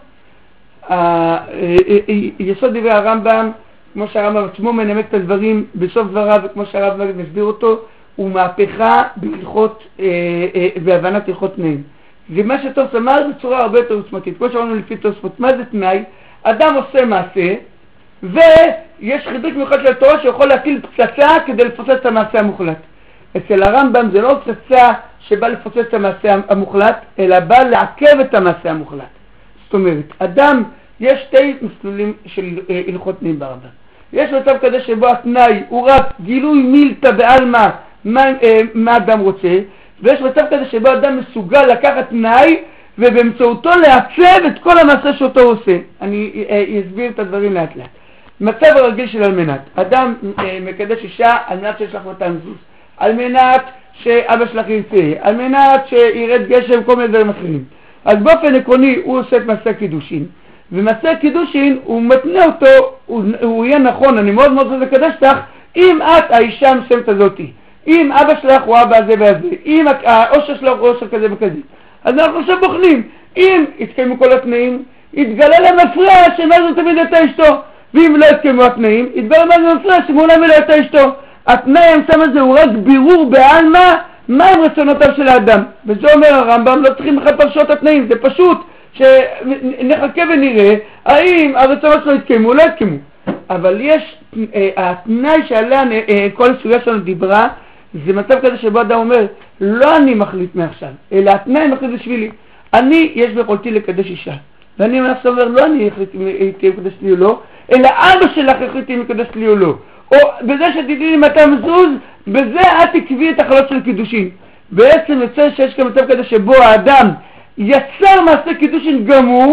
יסוד דברי הרמב"ם, כמו שהרמב"ם עצמו מנמק את הדברים בסוף דבריו, וכמו שהרמב"ם מסביר אותו, הוא מהפכה בהלכות, בהבנת הלכות תנאים. ומה שתוספות אמר בצורה הרבה יותר עוצמתית. כמו שאמרנו לפי תוספות, מה זה תנאי? אדם עושה מעשה, ויש חידוש מיוחד של התורה שיכול להטיל פצצה כדי לפוצץ את המעשה המוחלט. אצל הרמב"ם זה לא פצצה שבא לפוצץ את המעשה המוחלט, אלא בא לעכב את המעשה המוחלט. זאת אומרת, אדם, יש שתי מסלולים של הלכות תנאים ברמב"ם. יש מצב כזה שבו התנאי הוא רק גילוי מילתא בעלמא מה, מה אדם רוצה, ויש מצב כזה שבו אדם מסוגל לקחת תנאי ובאמצעותו לעצב את כל המעשה שאותו הוא עושה. אני אסביר את הדברים לאט לאט. מצב הרגיל של על מנת, אדם מקדש אישה על מנת שיש לך מתן זוז, על מנת שאבא שלך ירצה, על מנת שירד גשם, כל מיני דברים אחרים. אז באופן עקרוני הוא עושה את מעשה קידושין, ומעשה קידושין הוא מתנה אותו, הוא, הוא יהיה נכון, אני מאוד מאוד רוצה לקדש לך, אם את האישה המסוימת הזאתי, אם אבא שלך הוא אבא הזה והזה, אם האושר שלך הוא אושר כזה וכזה. אז אנחנו עכשיו בוחנים, אם יתקיימו כל התנאים, יתגלה למפריע שמה זו תמיד הייתה אשתו, ואם לא יתקיימו התנאים, יתגלה מה זו מפריע שמעולם לא הייתה אשתו. התנאי המסוים הזה הוא רק בירור בעלמא, מה הם רצונותיו של האדם. וזה אומר הרמב"ם, לא צריכים לך פרשות התנאים, זה פשוט שנחכה ונראה האם הרצונות שלו יתקיימו או לא יתקיימו. אבל יש, התנאי שעליה כל הסוגיה שלנו דיברה, זה מצב כזה שבו אדם אומר, לא אני מחליט מעכשיו, אלא התנאי מחליט בשבילי. אני, יש ביכולתי לקדש אישה. ואני מעכשיו אומר, לא אני החליט אם תהיה מקדש לי או לא, אלא אבא שלך החליט אם מקדש לי או לא. או בזה שתדעי לי אם אתה מזוז, בזה את תקבעי את החלות של קידושין. בעצם יוצא שיש כאן מצב כזה שבו האדם יצר מעשה קידושין גמור,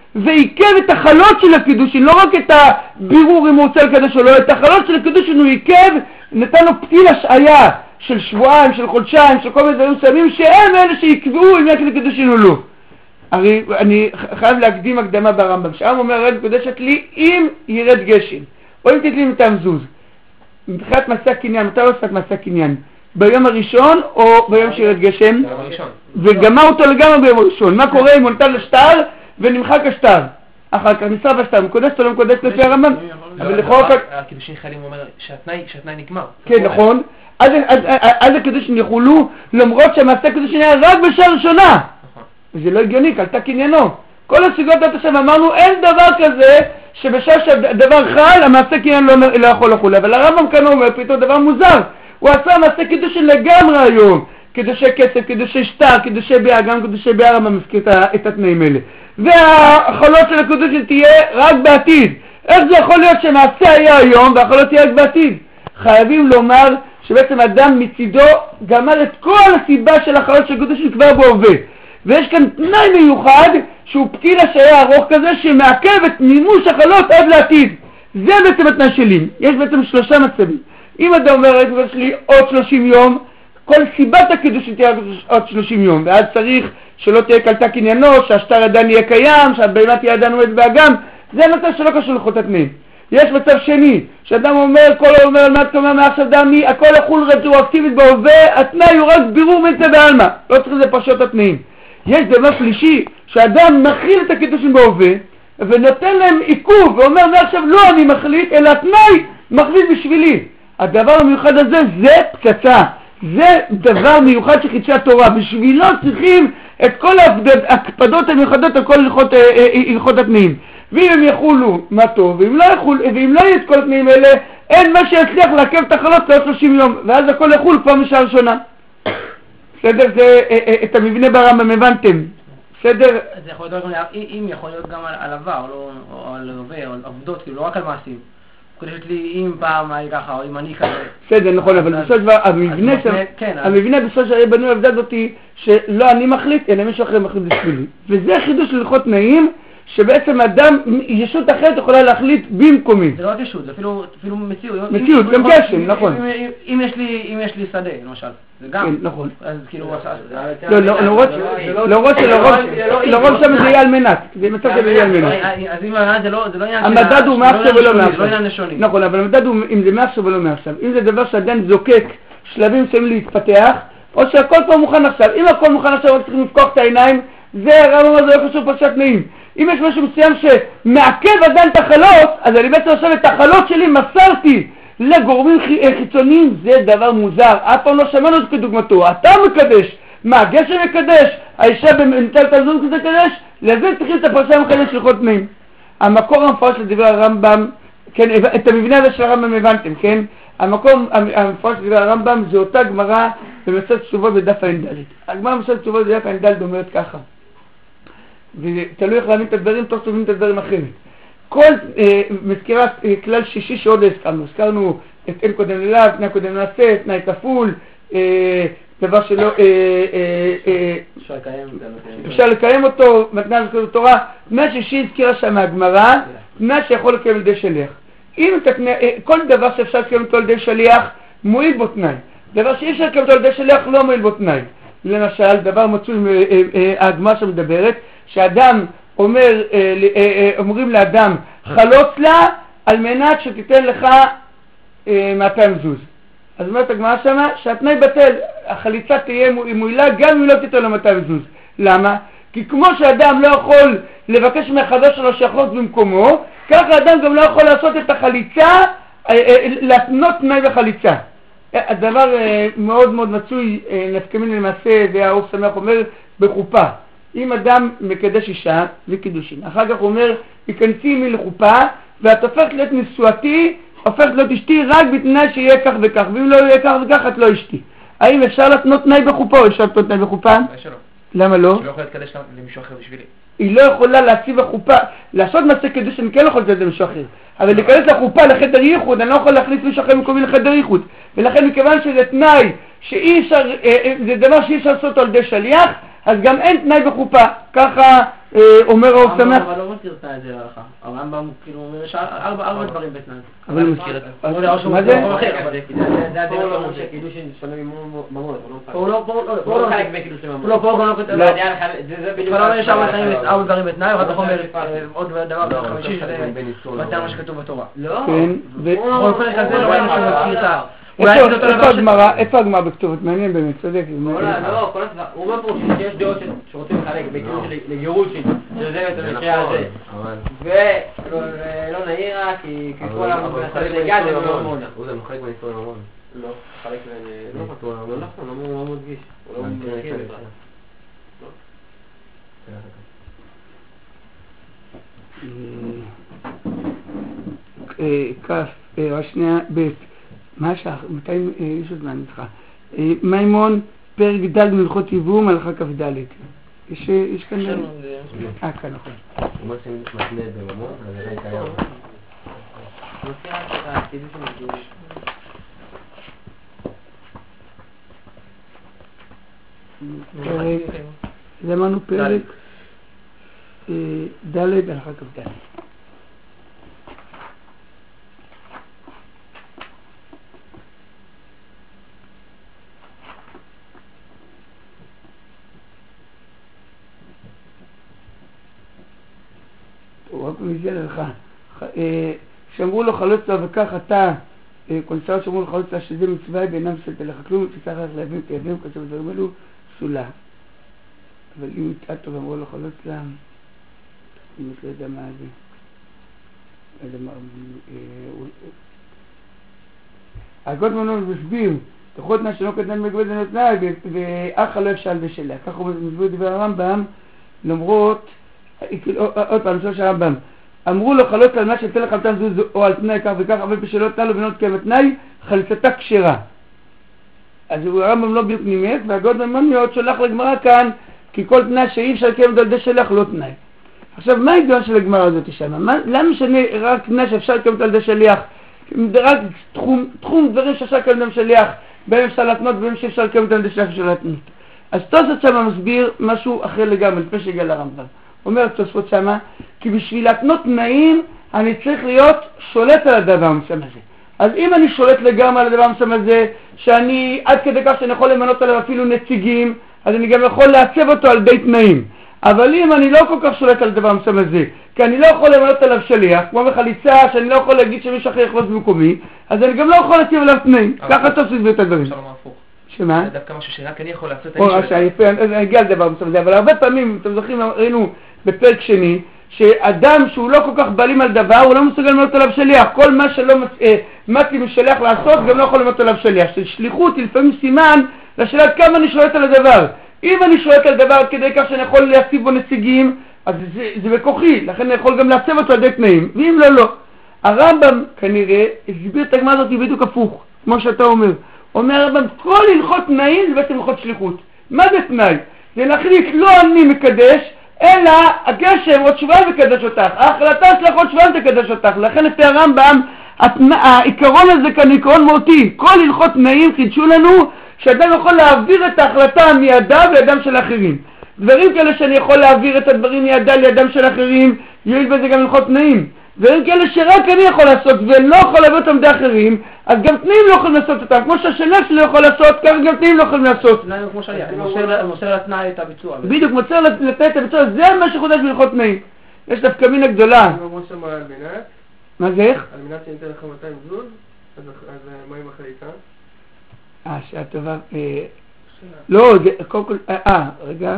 ועיקר את החלות של הקידושין, לא רק את הבירור אם הוא רוצה לקדש או לא, את החלות של הקידושין הוא עיקר, נתן לו פתיל השעיה של שבועיים, של חודשיים, של כל מיני דברים מסוימים, שהם אלה שיקבעו אם יש לקידושין או לא. הרי אני חייב להקדים הקדמה ברמב"ם, שהרמב"ם אומר, רד קודשת לי אם ירד גשם, או אם תתלי מטעם זוז. מבחינת מסע קניין, מתי לא עושה מסע קניין? ביום הראשון או ביום שירד גשם? ביום הראשון. וגמר אותו לגמרי ביום הראשון. מה קורה אם הוא נתן לשטר ונמחק השטר? אחר כך נשרף השטר, מקודש או לא מקודש לפי הרמב"ם? אבל לכאורה... הקידושין חיילים אומר שהתנאי נגמר. כן, נכון. אז הקידושין יחולו למרות שהמעשה הקידושין היה רק בשעה ראשונה. וזה לא הגיוני, קלטה קניינו. כל הסוגיות עד עכשיו אמרנו, אין דבר כזה שבשעה שהדבר חל, המעשה קניין לא יכול לחול. אבל הרמב"ם כאן אומר, פתאום דבר מוזר. הוא עשה מעשה קידושין לגמרי היום. קידושי כסף, קידושי שטר, קידושי ביאה, גם קידושי ביאה הרמב"ם מזכיר את התנאים האלה. והחולות של הקידושין תהיה רק בעתיד. איך זה יכול להיות שמעשה היה היום והחולות תהיה רק בעתיד? חייבים לומר שבעצם אדם מצידו גמר את כל הסיבה של החולות של הקידושין כבר בהווה. ויש כאן תנאי מיוחד שהוא פתיל השעיה ארוך כזה שמעכב את מימוש החלות עד לעתיד. זה בעצם התנאי שלי. יש בעצם שלושה מצבים. אם אדם אומר, יש לי עוד שלושים יום, כל סיבת הקידושין תהיה עוד שלושים יום, ואז צריך שלא תהיה קלטה קניינו, שהשטר עדיין יהיה קיים, שהבהמה תהיה עדיין עומד באגם. זה מצב שלא קשור ללוחות התנאים. יש מצב שני, שאדם אומר, כל אומר על מה אתה אומר מעכשיו דמי, הכל יחול רטרואקטיבית בהווה, התנאי הוא רק בירור מנצה בעלמא, לא צריך לזה פרשיות התנאים. יש דבר שלישי, שאדם מכיל את הקידושין בהווה, ונותן להם עיכוב, ואומר מעכשיו לא אני מחליט, אלא התנאי מחליט בשבילי. הדבר המיוחד הזה זה פצצה. זה דבר מיוחד שחידשי התורה. בשבילו צריכים את כל ההקפדות המיוחדות על כל הלכות, הלכות התנאים. ואם הם יחולו, מה טוב. ואם לא יחול, ואם לא יהיה את כל התנאים האלה, אין מה שיצליח לעכב את החלות לעוד שלושים יום. ואז הכל יחול כבר משעה ראשונה. בסדר? זה את המבנה ברמב"ם הבנתם. בסדר? זה יכול להיות גם, אם יכול להיות גם על עבר, או על הווה, או על עבודות, כאילו לא רק על מעשים. קודשת לי אם פעם היה ככה, או אם אני כזה. בסדר, נכון, אבל בסופו של דבר, המבנה בסופו של דבר בנוי העבודה הזאת שלא אני מחליט, אלא מישהו אחר מחליט בשבילי. וזה חידוש ללכות תנאים, שבעצם אדם, ישות אחרת יכולה להחליט במקומי. זה לא רק ישות, זה אפילו מציאות. מציאות, גם קשם, נכון. אם יש לי שדה, למשל, זה גם. כן, נכון. אז כאילו... לא, לרוב שם זה יהיה על מנת. זה מצב שזה יהיה על מנת. אז אם המנת זה לא עניין... המדד הוא מעכשיו ולא מעכשיו. זה לא עניין נשוני. נכון, אבל המדד הוא אם זה מעכשיו ולא מעכשיו. אם זה דבר שאדם זוקק שלבים שהם להתפתח, או שהכל כבר מוכן עכשיו. אם הכל מוכן עכשיו, רק צריכים לפקוח את העיניים, זה הרב אומר, זה לא קשור פרשת תנאים. אם יש משהו מסוים שמעכב עדיין את החלות, אז אני בעצם עכשיו את החלות שלי מסרתי לגורמים חיצוניים, זה דבר מוזר. אף פעם לא שמענו את כדוגמתו. אתה מקדש. מה, גשם מקדש? האישה בנטלת הזון כזה קדש? לזה צריכים את הפרשה המחדש של הלכות תנאים. המקור המפורש לדברי הרמב"ם, כן, את המבנה הזה של הרמב"ם הבנתם, כן? המקום המפורש לדברי הרמב"ם זה אותה גמרא במסכת כתובות בדף ע"ד. הגמרא במסכת כתובות בדף ע"ד אומרת ככה. ותלוי איך להבין את הדברים, תוך תבין את הדברים אחרת. כל אה, מזכירה אה, כלל שישי שעוד הזכרנו, הזכרנו את אין קודם ללאו, תנאי קודם נעשה, תנאי כפול, אה, דבר שלא... אה, אה, אה, אפשר לקיים, אפשר לקיים אותו, מתנה לזכות התורה. תנאי שישי הזכירה שם מהגמרא, תנאי שיכול לקיים על ידי שליח. אם תקנה, אה, כל דבר שאפשר לקיים אותו על ידי שליח, מועיל בו תנאי. דבר שאי אפשר לקיים אותו על ידי שליח, לא מועיל בו תנאי. למשל, דבר מצוי מהגמרא שמדברת, שאדם אומר, אומרים לאדם, חלוץ לה על מנת שתיתן לך מאתיים זוז. אז אומרת הגמרא שמה, שהתנאי בטל, החליצה תהיה מועילה גם אם לא תיתן לו מאתיים זוז. למה? כי כמו שאדם לא יכול לבקש מהחבר שלו שיחלוץ במקומו, ככה אדם גם לא יכול לעשות את החליצה, להתנות תנאי בחליצה. הדבר מאוד מאוד מצוי, נפקמין למעשה, והאור שמח אומר, בחופה. אם אדם מקדש אישה, זה קידושין. אחר כך הוא אומר, יכנסי עמי לחופה, ואת הופכת להיות נשואתי, הופכת להיות אשתי רק בתנאי שיהיה כך וכך, ואם לא יהיה כך וכך, את לא אשתי. האם אפשר לתנות תנאי בחופה או אפשר לתנות תנאי בחופה? למה לא? שלא יכולה לקדש למישהו אחר בשבילי. היא לא יכולה להציב החופה, לעשות מעשה קידושין, אני כן לא יכול לתת למישהו אחר. אבל להיכנס לחופה לחדר ייחוד, אני לא יכול להכניס מישהו אחר מקומי לחדר ייחוד. ולכן מכיוון שזה תנאי שאי אפשר, זה דבר שאי אפשר לעשות על ידי שליח, אז גם אין תנאי בחופה. ככה אומר האור שמח. אבל לא מכיר את זה להלכה. הרמב"ם כאילו אומר יש ארבע דברים בתנאי. אבל הוא מכיר את זה. מה זה? זה הדרך כמובן שקידושין שונה ממון. הוא לא הוא לא חלק בקידושין ממון. לא, פה הוא לא כותב. זה בדיוק. אבל יש ארבע דברים בתנאי, ואתה אומר עוד דבר חמישי שזה בטעם מה שכתוב בתורה. לא. כן. בכל פרק הזה לא ראינו שהוא מכיר את ה... איפה הגמרא בכתובת? מעניין באמת, צודק. לא, כל הזמן, הוא אומר פה שיש דעות שרוצים לחלק בקידוש לגירושין, שזה בעצם המקרה הזה. ולא נעירה, כי כל המנסה לגד זה לא ממונה. הוא זה מחלק בניסוי ממון. לא, חלק בין... לא נכון, לא מדגיש. הוא לא מדגיש. כף, השנייה, בית. מה השעה? מתי יש עוד זמן איתך? מימון, פרק ד' מלכות ייבום, הלכה כף ד'. יש כאן... אה, כאן נכון. הוא אומר שמתנה בממון, אז זה לא קיים. נוציא רק את הקידוש שמגיש. פרק, זה אמרנו פרק ד' הלכה כף ד'. רק מזה לך, שאמרו לו חלוץ לה וכך אתה, קונסרות שאמרו לו חלוץ לה שזה מצווה בעינם סלת לך כלום, תצטרך לך להבין תייבים כתוב דברים אלו, סולה. אבל אם יתעת טוב אמרו לו חלוץ לה, אני לא יודע מה זה. לא יודע מה... הגות מנון מסביר, תחות נע שלא קטנן מגבד לנותנה, ואחה לא אפשר בשלה. כך הוא מסביר דבר הרמב"ם, למרות עוד פעם, שלוש הרמב"ם, אמרו לו חלוץ על מה שתן לך חלטן זוז או על תנאי כך וכך, אבל בשאלות תנו בנות כמתנאי, חלצתה כשרה. אז הרמב"ם לא בדיוק נימק, והגוד ממוניות שולח לגמרא כאן, כי כל תנאי שאי אפשר לקיים על ידי שלח לא תנאי. עכשיו, מה ההיגיון של הגמרא הזאת שם? למה משנה רק תנאי שאפשר לקיים על ידי שליח? רק תחום דברים שאפשר לקיים על ידי שליח, בהם אפשר להתנות, בהם שאפשר לקיים על ידי שליח אפשר להתנות. אז תוספות שם מסביר משהו אחר לגמרי, לפני שהגיע לרמב"ם. אומר תוספות שמה, כי בשביל להתנות תנאים אני צריך להיות שולט על הדבר המסוים הזה. אז אם אני שולט לגמרי על הדבר המסוים הזה, שאני עד כדי כך שאני יכול למנות עליו אפילו נציגים, אז אני גם יכול לעצב אותו על ידי תנאים. אבל אם אני לא כל כך שולט על הדבר המסוים הזה, כי אני לא יכול למנות עליו שליח, כמו בחליצה שאני לא יכול להגיד שמישהו אחר יחלוץ במקומי, אז אני גם לא יכול להציב עליו תנאים. ככה תוספות הסביר את הדברים. שמה? זה דווקא משהו שרק אני יכול לעשות. או יפה, אני אגיע לדבר מסוים הזה, אבל הרבה פעמים, אתם זוכרים, ראינו בפרק שני, שאדם שהוא לא כל כך בעלים על דבר, הוא לא מסוגל למנות עליו שליח. כל מה שלא מתאים שליח לעשות, גם לא יכול למנות עליו שליח. שליחות היא לפעמים סימן לשאלת כמה אני שולט על הדבר. אם אני שולט על דבר כדי כך שאני יכול להציב בו נציגים, אז זה, זה בכוחי, לכן אני יכול גם לעצב אותו על ידי תנאים, ואם לא, לא. הרמב"ם כנראה הסביר את הגמרא הזאת בדיוק הפוך, כמו שאתה אומר. אומר הרמב"ם, כל הלכות תנאים זה בעצם הלכות שליחות. מה זה תנאי? זה להחליט לא אני מקדש, אלא הגשם עוד שבועיים מקדש אותך, ההחלטה שלך עוד שבועיים תקדש אותך. לכן לפי הרמב"ם, העיקרון הזה כאן עיקרון מהותי. כל הלכות תנאים חידשו לנו שאדם יכול להעביר את ההחלטה מידיו לידם של אחרים. דברים כאלה שאני יכול להעביר את הדברים מידיו לידם של אחרים, יש בזה גם הלכות תנאים. דברים כאלה שרק אני יכול לעשות ולא יכול להביא אותם די אחרים, אז גם תנאים לא יכולים לעשות אותם. כמו שהשליח שלי יכול לעשות, כך גם תנאים לא יכולים לעשות. תנאים כמו שליח, מוסר לתנאי את הביצוע. בדיוק, מוסר לתנאי את הביצוע, זה מה שחודש בהלכות תנאים. יש דווקא מינה גדולה. מה זה איך? על מנת שניתן לך מאתיים זוז, אז מה עם החליטה? אה, שעה טובה. לא, זה קודם כל, אה, רגע.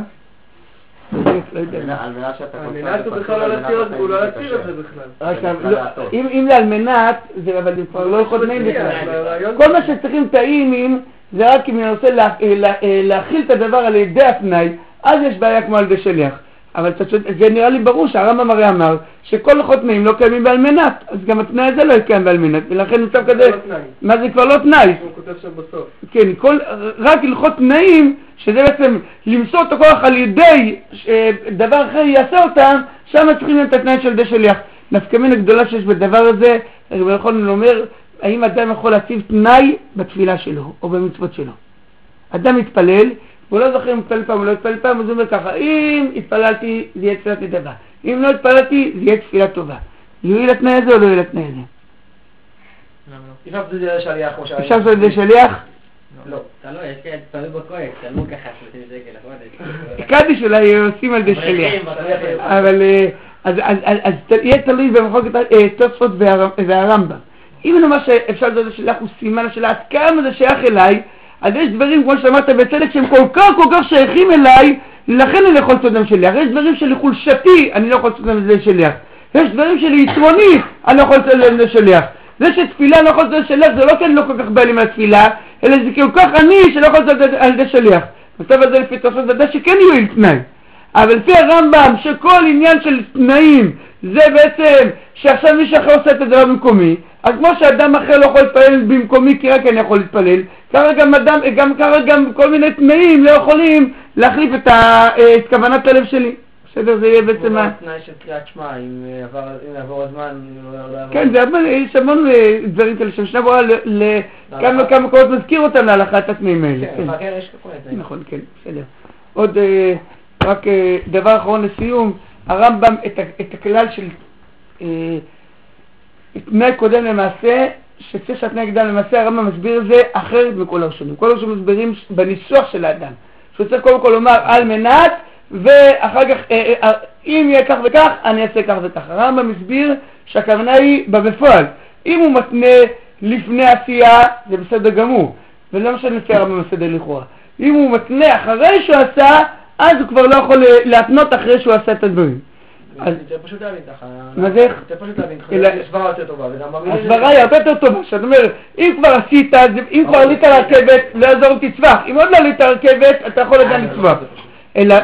על מנת שאתה על מנת הוא בכלל לא להציר את זה, הוא לא להציר את זה בכלל. אם זה על מנת, אבל זה כבר לא יכול תנאים בכלל. כל מה שצריכים תאים זה רק אם אני רוצה להכיל את הדבר על ידי התנאי, אז יש בעיה כמו על ידי שליח. אבל זה נראה לי ברור שהרמב"ם הרי אמר שכל הלכות תנאים לא קיימים בעל מנת, אז גם התנאי הזה לא יקיים בעל מנת, ולכן מצב כזה, מה זה כבר לא תנאי? הוא כותב שם בסוף. כן, רק הלכות תנאים, שזה בעצם למסור את הכוח על ידי דבר אחר יעשה אותם, שם צריכים את התנאי של ידי שליח. נפקא מינה גדולה שיש בדבר הזה, רבי יוחנן אומר, האם אדם יכול להציב תנאי בתפילה שלו או במצוות שלו? אדם מתפלל, והוא לא זוכר אם התפלל פעם או לא התפלל פעם, אז הוא אומר ככה, אם התפללתי זה יהיה תפילת נדבה, אם לא התפללתי זה יהיה תפילה טובה. יועיל התנאי הזה או לא יועיל התנאי הזה? אפשר לעשות את זה לשליח כמו אפשר לעשות את זה לשליח? לא. אתה לא, יש כאלה תפלל בכהן, תלמו ככה שלושים שקל, נכון? קדיש אולי עושים על זה שליח. אבל אז יהיה תלוי במחלוקת תוספות והרמב"ם. אם נאמר שאפשר לעשות את השליח הוא סימן השאלה עד כמה זה שייך אליי, אז יש דברים כמו שאמרת בצדק שהם כל כך כל כך שייכים אליי, לכן אני לא יכול לעשות אותם שליח. יש דברים שלחולשתי אני לא יכול לעשות אותם לשליח. יש דברים שליתרוני אני לא יכול לעשות אותם לשליח. זה שתפילה אני לא יכול לעשות את שליח זה לא כי אני לא כל כך בעלים על התפילה, אלא זה כל כך אני שלא יכול לעשות על זה שליח. מצב הזה לפי תוספות ודאי שכן יועיל תנאי. אבל לפי הרמב"ם שכל עניין של תנאים זה בעצם שעכשיו מישהו אחר עושה את הדבר במקומי, אז כמו שאדם אחר לא יכול להתפלל במקומי כי רק אני יכול להתפלל, ככה גם אדם, גם ככה גם כל מיני תנאים לא יכולים להחליף את, ה, את כוונת הלב שלי. בסדר, זה יהיה בעצם... זה תנאי של קריאת שמע, אם יעבור הזמן... כן, זה יש המון דברים כאלה שמשנה בורה לכמה כמה קולות מזכיר אותם להלכת התנאים האלה. כן, כן, יש כל התנאים. נכון, כן, בסדר. עוד רק דבר אחרון לסיום, הרמב"ם את הכלל של תנאי קודם למעשה, שצריך שהתנאי קדם למעשה, הרמב"ם מסביר את זה אחרת מכל הראשונים. כל הראשונים מסבירים בניסוח של האדם. שהוא צריך קודם כל לומר על מנת, ואחר כך, אם יהיה כך וכך, אני אעשה כך וכך. הרמב"ם מסביר שהכוונה היא בפועל. אם הוא מתנה לפני עשייה, זה בסדר גמור. ולא משנה לפי הרמב"ם בסדר לכאורה. אם הוא מתנה אחרי שהוא עשה, אז הוא כבר לא יכול להתנות אחרי שהוא עשה את הדברים. זה פשוט להבין ככה. מה זה? זה פשוט להבין ככה. הסברה יותר טובה. הסברה היא הרבה יותר טובה. זאת אומרת, אם כבר עשית, אם כבר עלית לרכבת, לא יעזור תצווח. אם עוד לא עלית לרכבת, אתה יכול עדיין לצווח. אלא,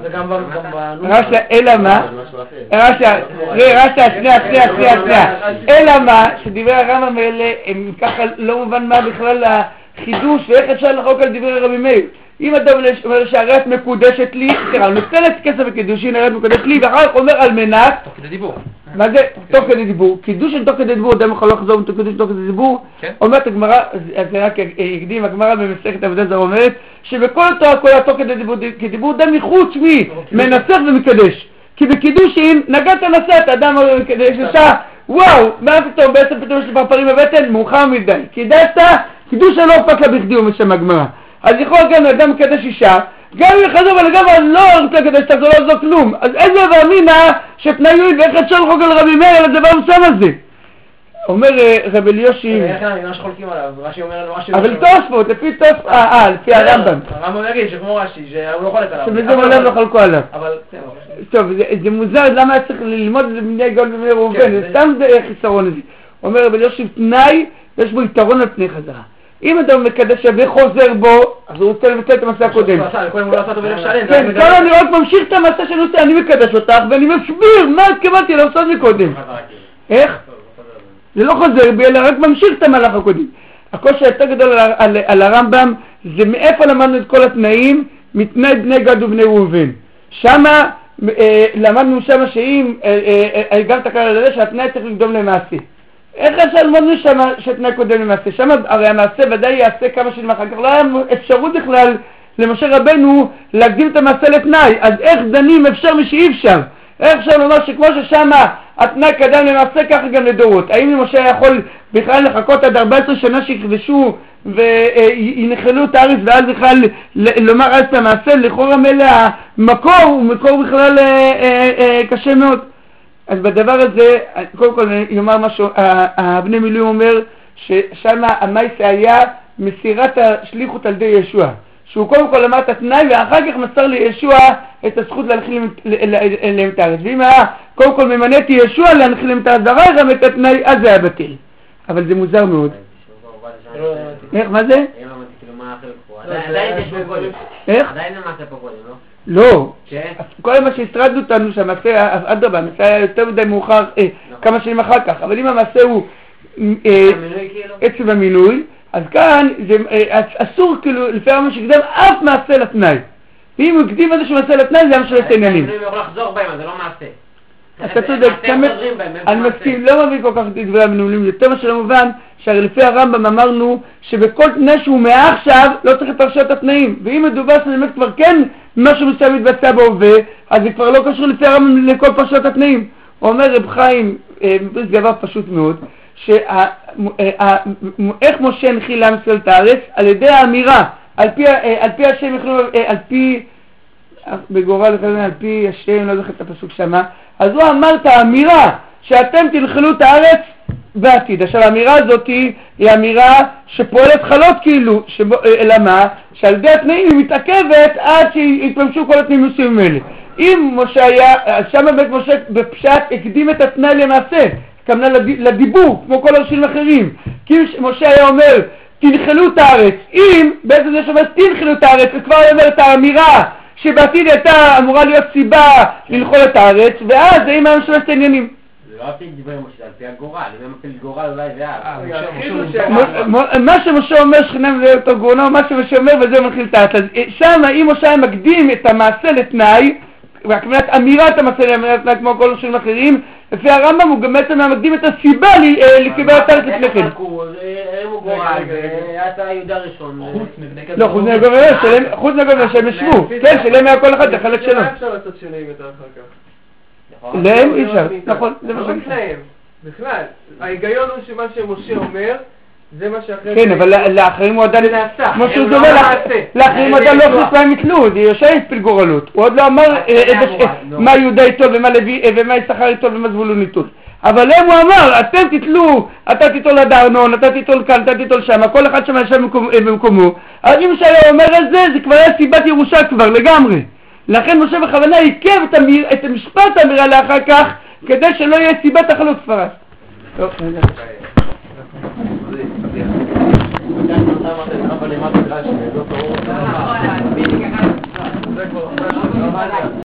אלא מה? רש"א, רש"א, שנייה, שנייה, שנייה, שנייה. אלא מה? שדברי הרמב"ם האלה הם ככה לא מובן מה בכלל החידוש ואיך אפשר לחוק על דברי רבי מאיר. אם אתה אומר שהרעת מקודשת לי, תראה, נותנת כסף וקידושין, הרעת מקודשת לי, ואחר כך אומר על מנת... תוך כדי דיבור. מה זה? תוך כדי דיבור. קידושין תוך כדי דיבור, אדם יכול לחזור קידושין תוך כדי דיבור. אומרת הגמרא, אז זה רק יקדים, הגמרא במסכת עבודה זרה אומרת, שבכל התורה כל תוך כדי דיבור, כדיבור דם מחוץ מי מנסח ומקדש. כי בקידושין, נגעת נסעת, אדם מקדש לשעה, וואו, מה פתאום, בעצם פתאום יש לפרפרים בבטן, מאוחר מדי. קידשת, קידוש לא אופק לה בכדי, הוא משם הגמרא. אז יכול גם אדם מקדש אישה, גם אם יחזור ולגמרי לא רוצה לקדש את זה, לא עזור כלום. אז איזה ואמינה שתנאי יועיל ואיך אפשר לחוק על רבי מאיר על הדבר מסם הזה? אומר רבי אלישיב... איך אני ממש חולקים עליו? רש"י אומר לנו רש"י... אבל תוספות, לפי תוספות, אה, לפי הרמב"ם. הרמב"ם יגיד שכמו רש"י, שהוא לא חולק עליו. שבזה מעולם לא חלקו עליו. אבל... טוב, זה מוזר, למה היה צריך ללמוד את זה בני גאון ובני ראובן? זה סתם חיסרון הזה. אומר רבי אלישיב, תנאי, יש בו יתרון על פני חזרה. אם אדם מקדש וחוזר בו, אז הוא רוצה לבצע את המסע הקודם. כן, כל אני רק ממשיך את המסע שאני עושה, אני מקדש אותך ואני מסביר מה התכוונתי לעשות מקודם. איך? זה לא חוזר בי, אלא רק ממשיך את המהלך הקודם. הקושי היותר גדול על הרמב"ם זה מאיפה למדנו את כל התנאים מתנאי בני גד ובני ראובן. שמה למדנו שמה שאם גם תקרא לזה שהתנאי צריך לקדום למעשה. איך אפשר ללמוד שם שתנאי קודם למעשה? שם הרי המעשה ודאי יעשה כמה שנים אחר כך. לא היה אפשרות בכלל למשה רבנו להקדים את המעשה לתנאי. אז איך דנים אפשר משאי אפשר? איך אפשר לומר שכמו ששם התנאי קדם למעשה ככה גם לדורות? האם למשה יכול בכלל לחכות עד ארבע עשרה שנה שיכבשו וינחלו את הארץ ואז בכלל לומר אז את המעשה? לכאורה מלא המקור הוא מקור בכלל קשה מאוד. אז בדבר הזה, קודם כל אני אומר משהו, הבני מילואים אומר ששם המייסה היה מסירת השליחות על ידי ישוע. שהוא קודם כל אמר את התנאי ואחר כך מסר לישוע את הזכות להנחיל להם את הארץ. ואם היה קודם כל ממנתי ישוע להנחיל להם את הארץ, דרך גם את התנאי, אז זה היה בטל. אבל זה מוזר מאוד. איך, מה זה? עדיין יש פה קודם. איך? עדיין למעשה פה קודם, לא? לא, כל מה שהסתרדנו אותנו שהמעשה, אדרבה, המעשה היה יותר מדי מאוחר, כמה שנים אחר כך, אבל אם המעשה הוא עצם המינוי, אז כאן אסור כאילו לפי הרמב"ם שקדם אף מעשה לתנאי. ואם הוא הקדים איזשהו מעשה לתנאי זה היה משנה את העניינים. המינוי יכול לחזור בהם, אז זה לא מעשה. אתה צודק, אני מסכים, לא מבין כל כך את דברי המנהולים, יותר מה שלא מובן שהרי לפי הרמב"ם אמרנו שבכל תנאי שהוא מעכשיו לא צריך לפרש את התנאים, ואם מדובר שבאמת כבר כן משהו מסוים מתבצע בהווה, אז זה כבר לא קשור לפי הרמב"ם לכל פרשת התנאים. הוא אומר רב חיים, בריס גבר פשוט מאוד, איך משה הנחיל לעם ישראל את הארץ? על ידי האמירה, על פי, על פי השם יכלו, על פי, בגורל על פי השם, לא זוכר את הפסוק שמה, אז הוא אמר את האמירה שאתם תנחלו את הארץ בעתיד. עכשיו האמירה הזאת היא אמירה שפועלת חלות כאילו, אלא מה? שעל ידי התנאים היא מתעכבת עד שיתממשו כל התנאים מסוימים האלה. אם משה היה, שם באמת משה בפשט הקדים את התנאי למעשה, כמובן לדיבור, כמו כל הראשים אחרים. כי משה היה אומר, תנחלו את הארץ. אם בעצם זה שאומר, תנחלו את הארץ, הוא כבר אומר את האמירה שבעתיד הייתה אמורה להיות סיבה לנחול את הארץ, ואז זה אם היה משמש את העניינים. זה לא על פי דברי משה, על פי הגורל. אם הם על פי גורל אולי זה היה. מה שמשה אומר, שכנם זה אותו גורנו, מה שמשה אומר, וזה מנחיל את הארץ. אז שם, אם משה היה מקדים את המעשה לתנאי, והכוונת אמירת המעשה לתנאי כמו כל ראשים אחרים, לפי הרמב"ם הוא גם בעצם מקדים את הסיבה לקבל את הארץ לפני כן. הרימו גורל, ואתה היהודי הראשון. לא, חוץ מהגורל, חוץ מהגורל שהם ישבו. כן, שלהם היה כל אחד, החלק שלו. מה אפשר לעשות שלהם יותר אחר כך? להם אי אפשר, נכון, זה מה שאני. בכלל, ההיגיון הוא שמה שמשה אומר, זה מה שאחרי... כן, אבל לאחרים הוא עדיין... כמו שהוא דומה, לאחרים עדיין לא הכניס להם יתלו, זה יושב יספיל גורלות. הוא עוד לא אמר מה יהודה איתו ומה יששכר איתו ומה זבולון איתו. אבל להם הוא אמר, אתם תתלו, אתה תיטול עד הארנון, אתה תיטול כאן, אתה תיטול שם, כל אחד שם ישב במקומו. אז אם שהיה אומר את זה, זה כבר היה סיבת ירושה כבר, לגמרי. לכן משה בכוונה עיכב את המשפט האמירה לאחר כך, כדי שלא יהיה סיבת החלות פרס. טוב, נדע. אבל למטה רשמי, זאת אומרת, זה כבר